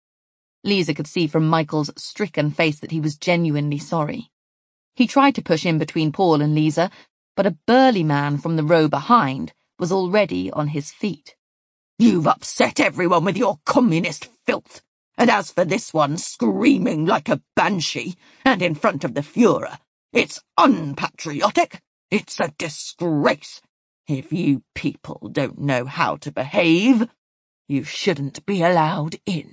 Lisa could see from Michael's stricken face that he was genuinely sorry. He tried to push in between Paul and Lisa, but a burly man from the row behind was already on his feet. You've upset everyone with your communist filth, and as for this one screaming like a banshee, and in front of the Führer, it's unpatriotic. It's a disgrace. If you people don't know how to behave, you shouldn't be allowed in.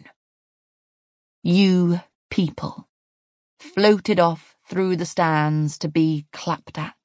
You people floated off through the stands to be clapped at.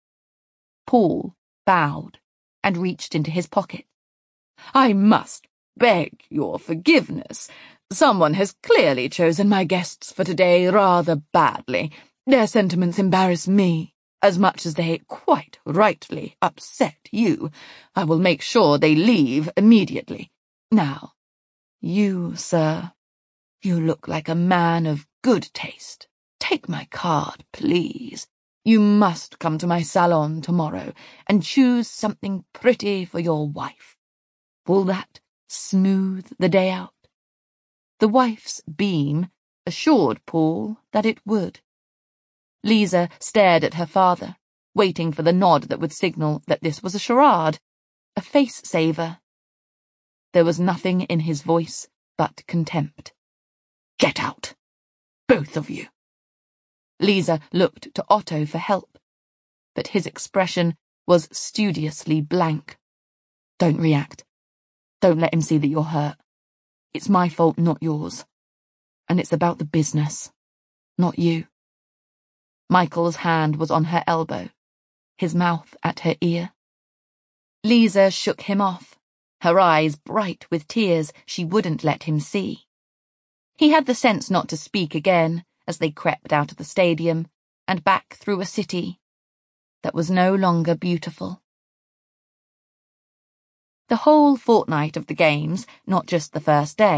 Paul bowed and reached into his pocket. I must beg your forgiveness. Someone has clearly chosen my guests for today rather badly. Their sentiments embarrass me as much as they quite rightly upset you. I will make sure they leave immediately. Now, you, sir, you look like a man of good taste. Take my card, please. You must come to my salon tomorrow and choose something pretty for your wife. Will that smooth the day out? The wife's beam assured Paul that it would. Lisa stared at her father, waiting for the nod that would signal that this was a charade, a face-saver. There was nothing in his voice but contempt. Get out, both of you. Lisa looked to Otto for help, but his expression was studiously blank. Don't react. Don't let him see that you're hurt. It's my fault, not yours. And it's about the business, not you. Michael's hand was on her elbow, his mouth at her ear. Lisa shook him off, her eyes bright with tears she wouldn't let him see. He had the sense not to speak again as they crept out of the stadium and back through a city that was no longer beautiful. The whole fortnight of the games, not just the first day,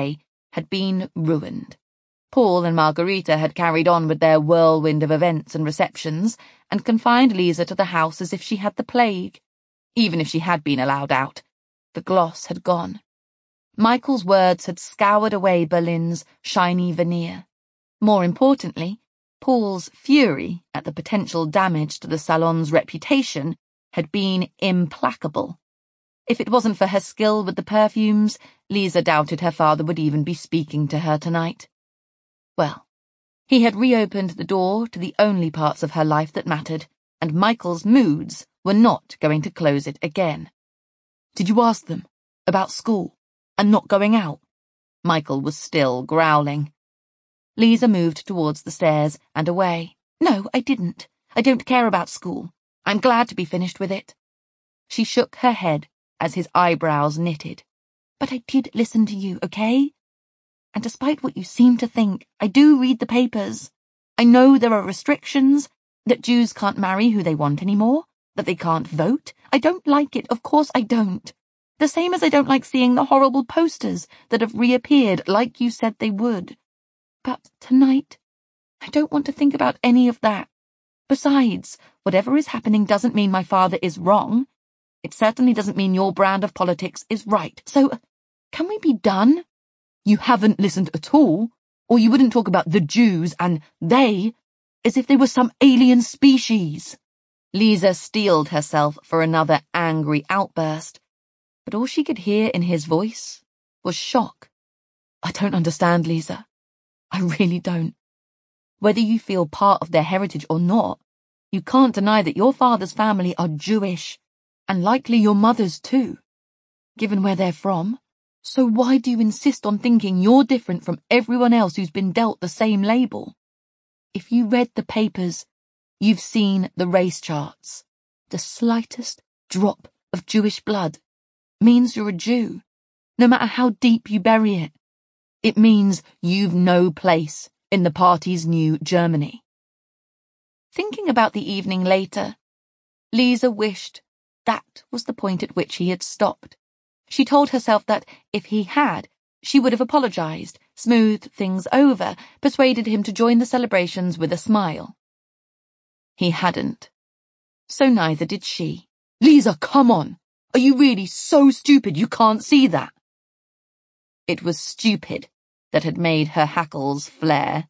had been ruined. Paul and Margarita had carried on with their whirlwind of events and receptions and confined Lisa to the house as if she had the plague. Even if she had been allowed out, the gloss had gone. Michael's words had scoured away Berlin's shiny veneer. More importantly, Paul's fury at the potential damage to the salon's reputation had been implacable. If it wasn't for her skill with the perfumes, Lisa doubted her father would even be speaking to her tonight. Well, he had reopened the door to the only parts of her life that mattered, and Michael's moods were not going to close it again. "Did you ask them about school and not going out?" Michael was still growling. Lisa moved towards the stairs and away. "No, I didn't. I don't care about school. I'm glad to be finished with it." She shook her head as his eyebrows knitted. "But I did listen to you, okay? And despite what you seem to think, I do read the papers. I know there are restrictions, that Jews can't marry who they want anymore, that they can't vote. I don't like it, of course I don't. The same as I don't like seeing the horrible posters that have reappeared like you said they would. But tonight, I don't want to think about any of that. Besides, whatever is happening doesn't mean my father is wrong. It certainly doesn't mean your brand of politics is right. So, can we be done? You haven't listened at all, or you wouldn't talk about the Jews and they as if they were some alien species." Lisa steeled herself for another angry outburst, but all she could hear in his voice was shock. "I don't understand, Lisa. I really don't. Whether you feel part of their heritage or not, you can't deny that your father's family are Jewish, and likely your mother's too, given where they're from. So why do you insist on thinking you're different from everyone else who's been dealt the same label? If you read the papers, you've seen the race charts. The slightest drop of Jewish blood means you're a Jew, no matter how deep you bury it. It means you've no place in the party's new Germany." Thinking about the evening later, Lisa wished that was the point at which he had stopped. She told herself that if he had, she would have apologized, smoothed things over, persuaded him to join the celebrations with a smile. He hadn't. So neither did she. "Lisa, come on! Are you really so stupid you can't see that?" It was stupid that had made her hackles flare.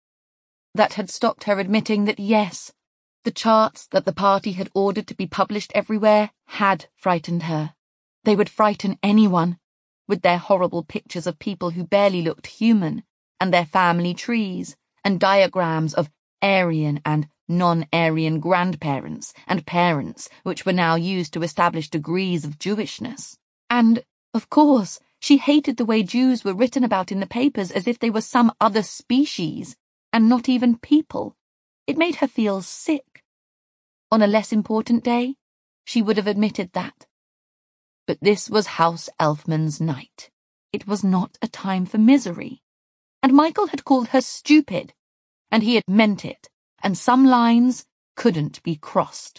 That had stopped her admitting that yes, the charts that the party had ordered to be published everywhere had frightened her. They would frighten anyone, with their horrible pictures of people who barely looked human, and their family trees, and diagrams of Aryan and non-Aryan grandparents and parents, which were now used to establish degrees of Jewishness. And, of course, she hated the way Jews were written about in the papers as if they were some other species, and not even people. It made her feel sick. On a less important day, she would have admitted that. But this was House Elfman's night. It was not a time for misery. And Michael had called her stupid, and he had meant it, and some lines couldn't be crossed.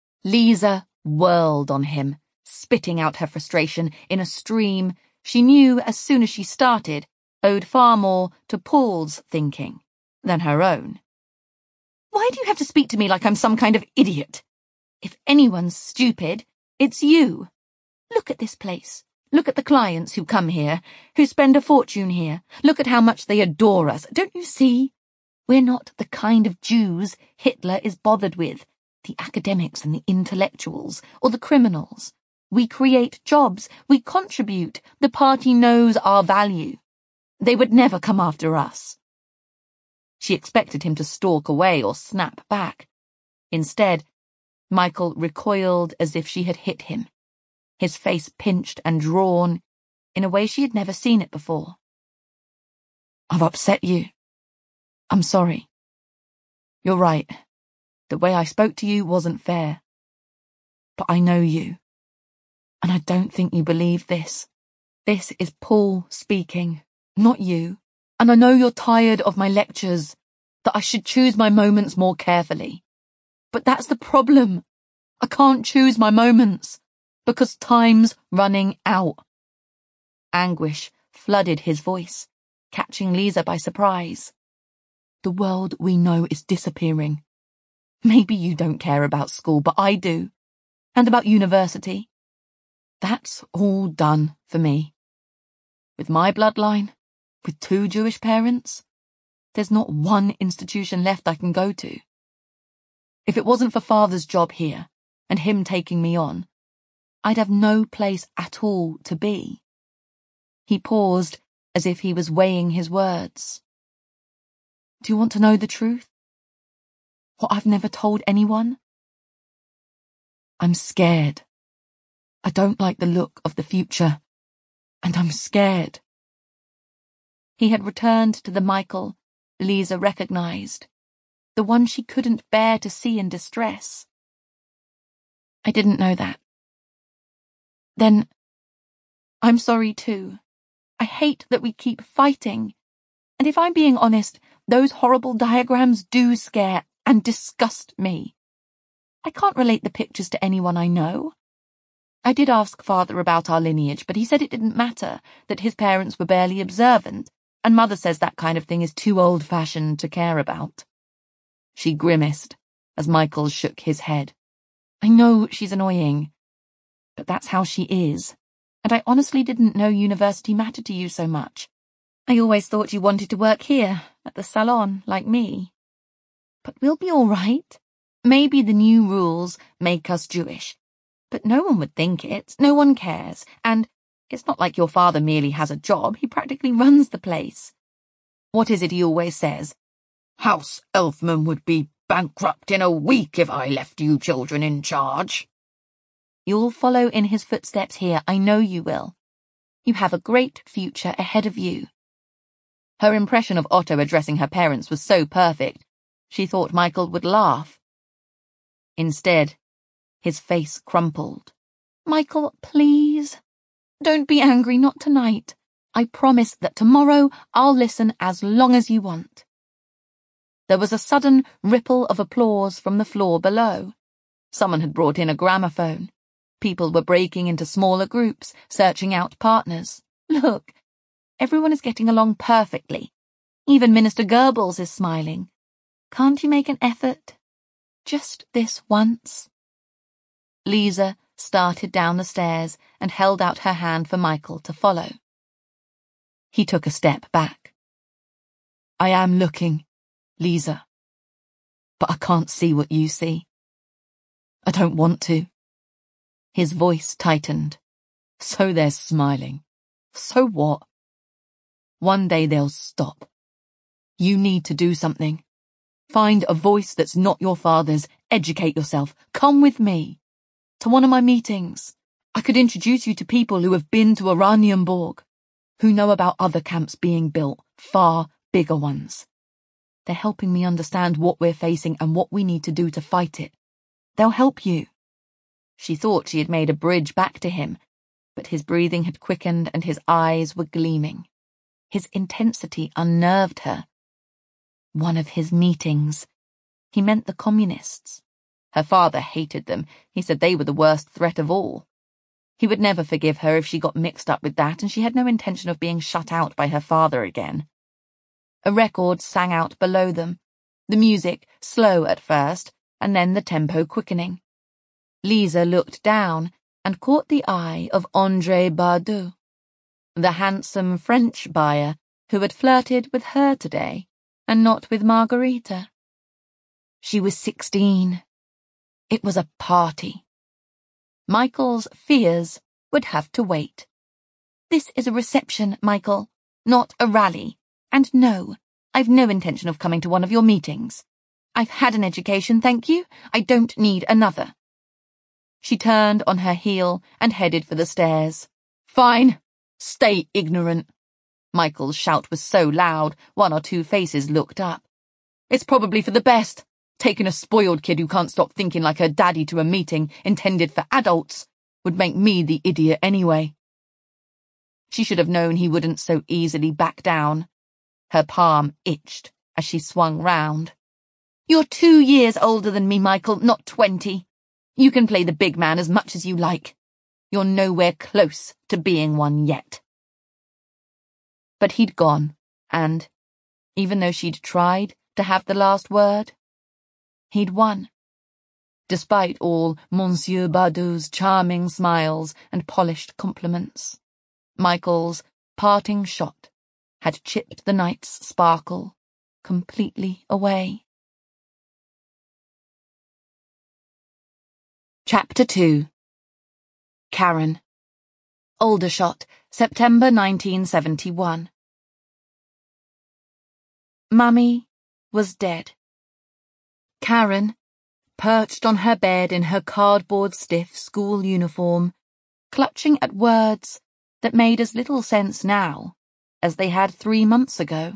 Lisa whirled on him, spitting out her frustration in a stream she knew as soon as she started owed far more to Paul's thinking than her own. "Why do you have to speak to me like I'm some kind of idiot? If anyone's stupid, it's you. Look at this place. Look at the clients who come here, who spend a fortune here. Look at how much they adore us. Don't you see? We're not the kind of Jews Hitler is bothered with, the academics and the intellectuals, or the criminals. We create jobs. We contribute. The party knows our value. They would never come after us." She expected him to stalk away or snap back. Instead, Michael recoiled as if she had hit him, his face pinched and drawn in a way she had never seen it before. "I've upset you. I'm sorry. You're right. The way I spoke to you wasn't fair. But I know you. And I don't think you believe this. This is Paul speaking, not you. And I know you're tired of my lectures, that I should choose my moments more carefully. But that's the problem. I can't choose my moments, because time's running out." Anguish flooded his voice, catching Lisa by surprise. The world we know is disappearing. Maybe you don't care about school, but I do. And about university. That's all done for me. With my bloodline, with two Jewish parents, there's not one institution left I can go to. If it wasn't for Father's job here, and him taking me on, I'd have no place at all to be. He paused, as if he was weighing his words. Do you want to know the truth? What I've never told anyone? I'm scared. I don't like the look of the future, and I'm scared. He had returned to the Michael Lisa recognized, the one she couldn't bear to see in distress. I didn't know that. Then, I'm sorry too. I hate that we keep fighting, and if I'm being honest, those horrible diagrams do scare and disgust me. I can't relate the pictures to anyone I know. I did ask Father about our lineage, but he said it didn't matter, that his parents were barely observant, and Mother says that kind of thing is too old-fashioned to care about. She grimaced as Michael shook his head. I know she's annoying, but that's how she is, and I honestly didn't know university mattered to you so much. I always thought you wanted to work here, at the salon, like me. But we'll be all right. Maybe the new rules make us Jewish. But no one would think it. No one cares. And it's not like your father merely has a job. He practically runs the place. What is it he always says? House Elfman would be bankrupt in a week if I left you children in charge. You'll follow in his footsteps here. I know you will. You have a great future ahead of you. Her impression of Otto addressing her parents was so perfect, she thought Michael would laugh. Instead, his face crumpled. Michael, please. Don't be angry, not tonight. I promise that tomorrow I'll listen as long as you want. There was a sudden ripple of applause from the floor below. Someone had brought in a gramophone. People were breaking into smaller groups, searching out partners. Look, everyone is getting along perfectly. Even Minister Goebbels is smiling. Can't you make an effort? Just this once? Lisa started down the stairs and held out her hand for Michael to follow. He took a step back. I am looking, Lisa, but I can't see what you see. I don't want to. His voice tightened. So they're smiling. So what? One day they'll stop. You need to do something. Find a voice that's not your father's. Educate yourself. Come with me. To one of my meetings. I could introduce you to people who have been to Oranienburg, who know about other camps being built, far bigger ones. They're helping me understand what we're facing and what we need to do to fight it. They'll help you. She thought she had made a bridge back to him, but his breathing had quickened and his eyes were gleaming. His intensity unnerved her. One of his meetings. He meant the communists. Her father hated them. He said they were the worst threat of all. He would never forgive her if she got mixed up with that, and she had no intention of being shut out by her father again. A record sang out below them, the music slow at first, and then the tempo quickening. Lisa looked down and caught the eye of André Bardou, the handsome French buyer who had flirted with her today, and not with Margarita. She was sixteen. It was a party. Michael's fears would have to wait. This is a reception, Michael, not a rally. And no, I've no intention of coming to one of your meetings. I've had an education, thank you. I don't need another. She turned on her heel and headed for the stairs. Fine. Stay ignorant. Michael's shout was so loud, one or two faces looked up. It's probably for the best. Taking a spoiled kid who can't stop thinking like her daddy to a meeting intended for adults would make me the idiot anyway. She should have known he wouldn't so easily back down. Her palm itched as she swung round. You're two years older than me, Michael, not twenty. You can play the big man as much as you like. You're nowhere close to being one yet. But he'd gone. And, even though she'd tried to have the last word, he'd won. Despite all Monsieur Bardou's charming smiles and polished compliments, Michael's parting shot had chipped the night's sparkle completely away. Chapter two. Karen. Aldershot, September nineteen seventy-one. Mummy was dead. Karen, perched on her bed in her cardboard-stiff school uniform, clutching at words that made as little sense now as they had three months ago.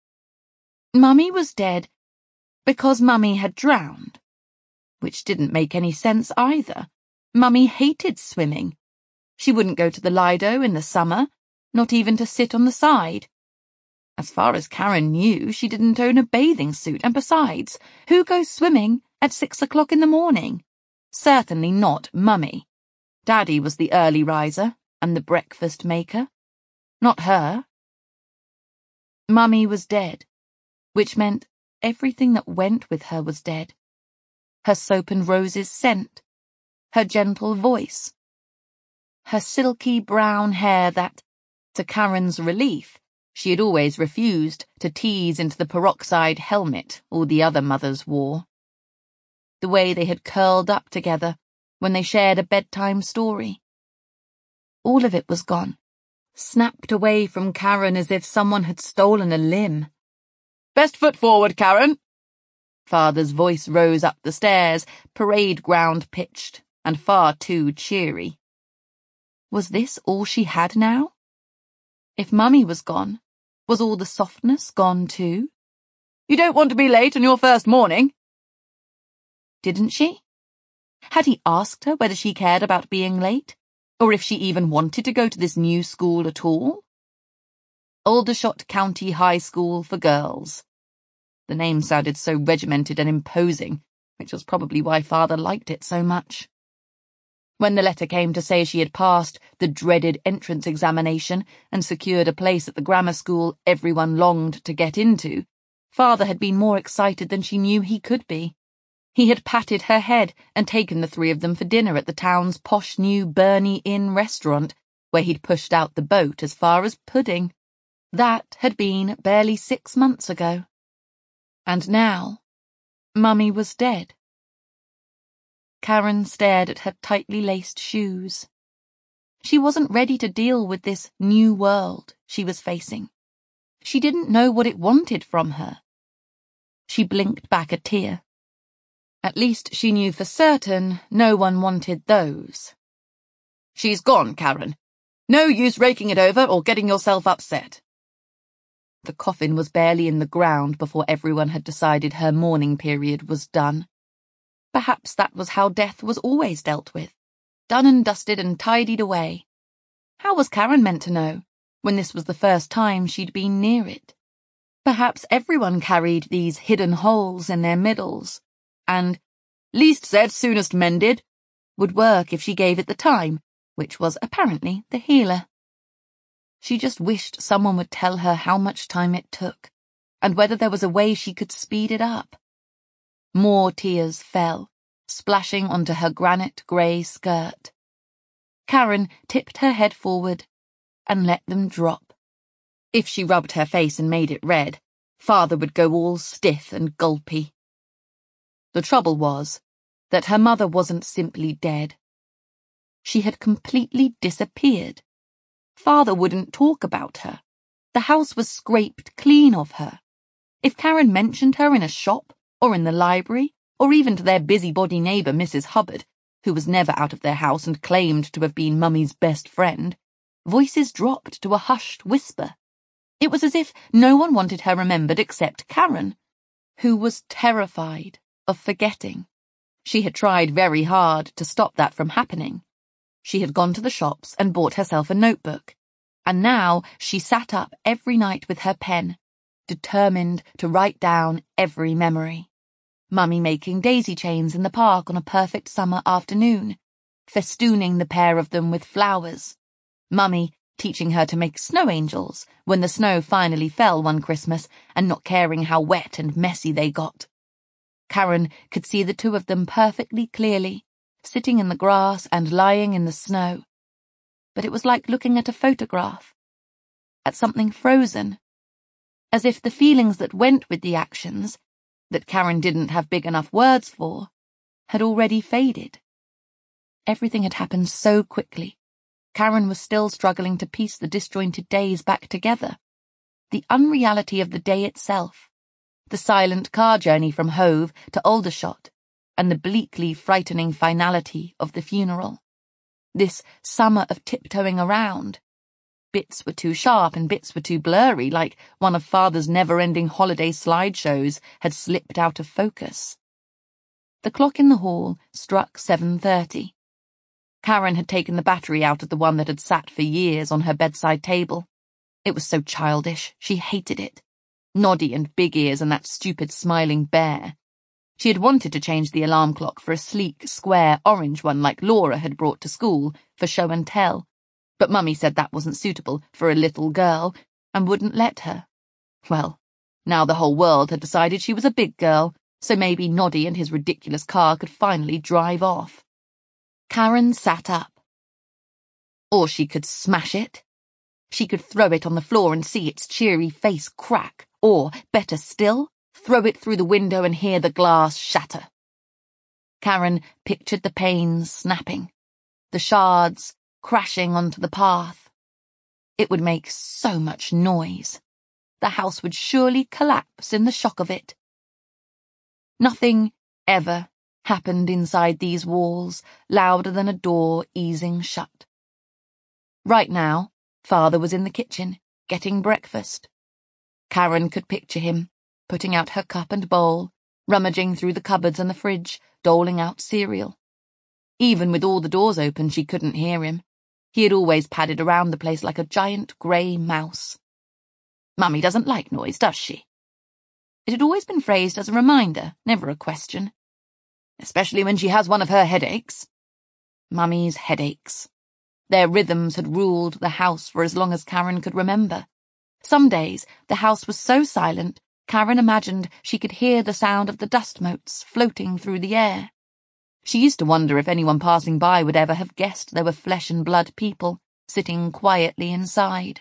Mummy was dead because Mummy had drowned, which didn't make any sense either. Mummy hated swimming. She wouldn't go to the Lido in the summer, not even to sit on the side. As far as Karen knew, she didn't own a bathing suit, and besides, who goes swimming at six o'clock in the morning? Certainly not Mummy. Daddy was the early riser and the breakfast maker, not her. Mummy was dead, which meant everything that went with her was dead. Her soap and roses scent, her gentle voice, her silky brown hair that, to Karen's relief, she had always refused to tease into the peroxide helmet all the other mothers wore. The way they had curled up together when they shared a bedtime story. All of it was gone, snapped away from Karen as if someone had stolen a limb. "Best foot forward, Karen!" Father's voice rose up the stairs, parade ground pitched, and far too cheery. Was this all she had now? If Mummy was gone, was all the softness gone too? "You don't want to be late on your first morning." Didn't she? Had he asked her whether she cared about being late, or if she even wanted to go to this new school at all? Aldershot County High School for Girls. The name sounded so regimented and imposing, which was probably why Father liked it so much. When the letter came to say she had passed the dreaded entrance examination and secured a place at the grammar school everyone longed to get into, Father had been more excited than she knew he could be. He had patted her head and taken the three of them for dinner at the town's posh new Burney Inn restaurant, where he'd pushed out the boat as far as pudding. That had been barely six months ago. And now, Mummy was dead. Karen stared at her tightly laced shoes. She wasn't ready to deal with this new world she was facing. She didn't know what it wanted from her. She blinked back a tear. At least she knew for certain no one wanted those. "She's gone, Karen. No use raking it over or getting yourself upset." The coffin was barely in the ground before everyone had decided her mourning period was done. Perhaps that was how death was always dealt with, done and dusted and tidied away. How was Karen meant to know, when this was the first time she'd been near it? Perhaps everyone carried these hidden holes in their middles, and "least said, soonest mended" would work if she gave it the time, which was apparently the healer. She just wished someone would tell her how much time it took, and whether there was a way she could speed it up. More tears fell, splashing onto her granite grey skirt. Karen tipped her head forward and let them drop. If she rubbed her face and made it red, Father would go all stiff and gulpy. The trouble was that her mother wasn't simply dead. She had completely disappeared. Father wouldn't talk about her. The house was scraped clean of her. If Karen mentioned her in a shop, or in the library, or even to their busybody neighbour Missus Hubbard, who was never out of their house and claimed to have been Mummy's best friend, voices dropped to a hushed whisper. It was as if no one wanted her remembered except Karen, who was terrified of forgetting. She had tried very hard to stop that from happening. She had gone to the shops and bought herself a notebook, and now she sat up every night with her pen, determined to write down every memory. Mummy making daisy chains in the park on a perfect summer afternoon, festooning the pair of them with flowers. Mummy teaching her to make snow angels when the snow finally fell one Christmas and not caring how wet and messy they got. Karen could see the two of them perfectly clearly, sitting in the grass and lying in the snow. But it was like looking at a photograph, at something frozen, as if the feelings that went with the actions, that Karen didn't have big enough words for, had already faded. Everything had happened so quickly. Karen was still struggling to piece the disjointed days back together. The unreality of the day itself, the silent car journey from Hove to Aldershot, and the bleakly frightening finality of the funeral. This summer of tiptoeing around. Bits were too sharp and bits were too blurry, like one of Father's never-ending holiday slideshows had slipped out of focus. The clock in the hall struck seven thirty. Karen had taken the battery out of the one that had sat for years on her bedside table. It was so childish, she hated it. Noddy and Big Ears and that stupid smiling bear. She had wanted to change the alarm clock for a sleek, square, orange one like Laura had brought to school for show and tell, but Mummy said that wasn't suitable for a little girl and wouldn't let her. Well, now the whole world had decided she was a big girl, so maybe Noddy and his ridiculous car could finally drive off. Karen sat up. Or she could smash it. She could throw it on the floor and see its cheery face crack, or, better still, throw it through the window and hear the glass shatter. Karen pictured the panes snapping, the shards crashing onto the path. It would make so much noise. The house would surely collapse in the shock of it. Nothing ever happened inside these walls, louder than a door easing shut. Right now, Father was in the kitchen, getting breakfast. Karen could picture him, putting out her cup and bowl, rummaging through the cupboards and the fridge, doling out cereal. Even with all the doors open, she couldn't hear him. He had always padded around the place like a giant grey mouse. Mummy doesn't like noise, does she? It had always been phrased as a reminder, never a question. Especially when she has one of her headaches. Mummy's headaches. Their rhythms had ruled the house for as long as Karen could remember. Some days, the house was so silent, Karen imagined she could hear the sound of the dust motes floating through the air. She used to wonder if anyone passing by would ever have guessed there were flesh and blood people sitting quietly inside.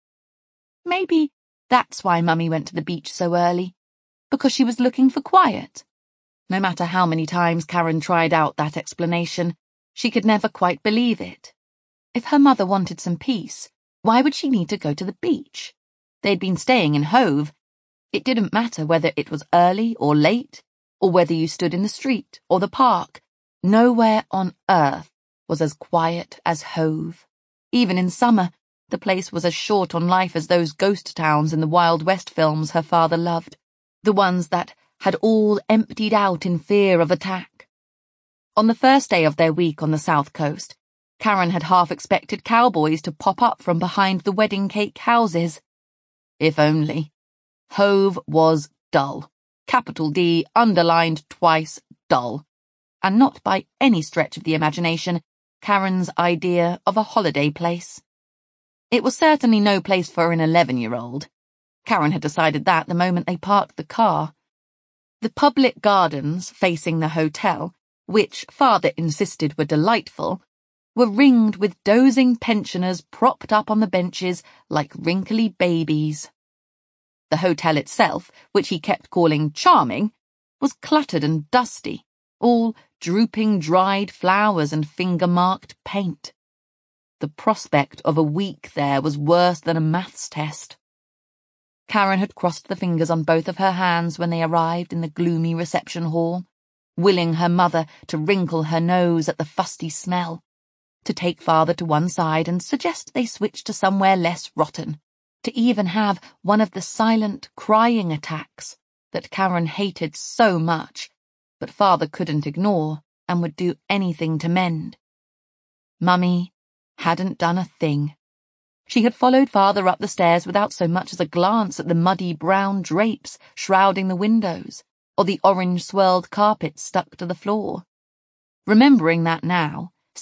Maybe that's why Mummy went to the beach so early, because she was looking for quiet. No matter how many times Karen tried out that explanation, she could never quite believe it. If her mother wanted some peace, why would she need to go to the beach? They'd been staying in Hove. It didn't matter whether it was early or late, or whether you stood in the street or the park. Nowhere on earth was as quiet as Hove. Even in summer, the place was as short on life as those ghost towns in the Wild West films her father loved, the ones that had all emptied out in fear of attack. On the first day of their week on the south coast, Karen had half expected cowboys to pop up from behind the wedding cake houses. If only. Hove was dull. Capital D, underlined twice, dull. And not by any stretch of the imagination, Karen's idea of a holiday place. It was certainly no place for an eleven-year-old. Karen had decided that the moment they parked the car. The public gardens facing the hotel, which Father insisted were delightful, were ringed with dozing pensioners propped up on the benches like wrinkly babies. The hotel itself, which he kept calling charming, was cluttered and dusty, all drooping dried flowers and finger-marked paint. The prospect of a week there was worse than a maths test. Karen had crossed the fingers on both of her hands when they arrived in the gloomy reception hall, willing her mother to wrinkle her nose at the fusty smell, to take Father to one side and suggest they switch to somewhere less rotten, to even have one of the silent crying attacks that Karen hated so much, but Father couldn't ignore and would do anything to mend. Mummy hadn't done a thing. She had followed Father up the stairs without so much as a glance at the muddy brown drapes shrouding the windows, or the orange swirled carpet stuck to the floor. Remembering that now,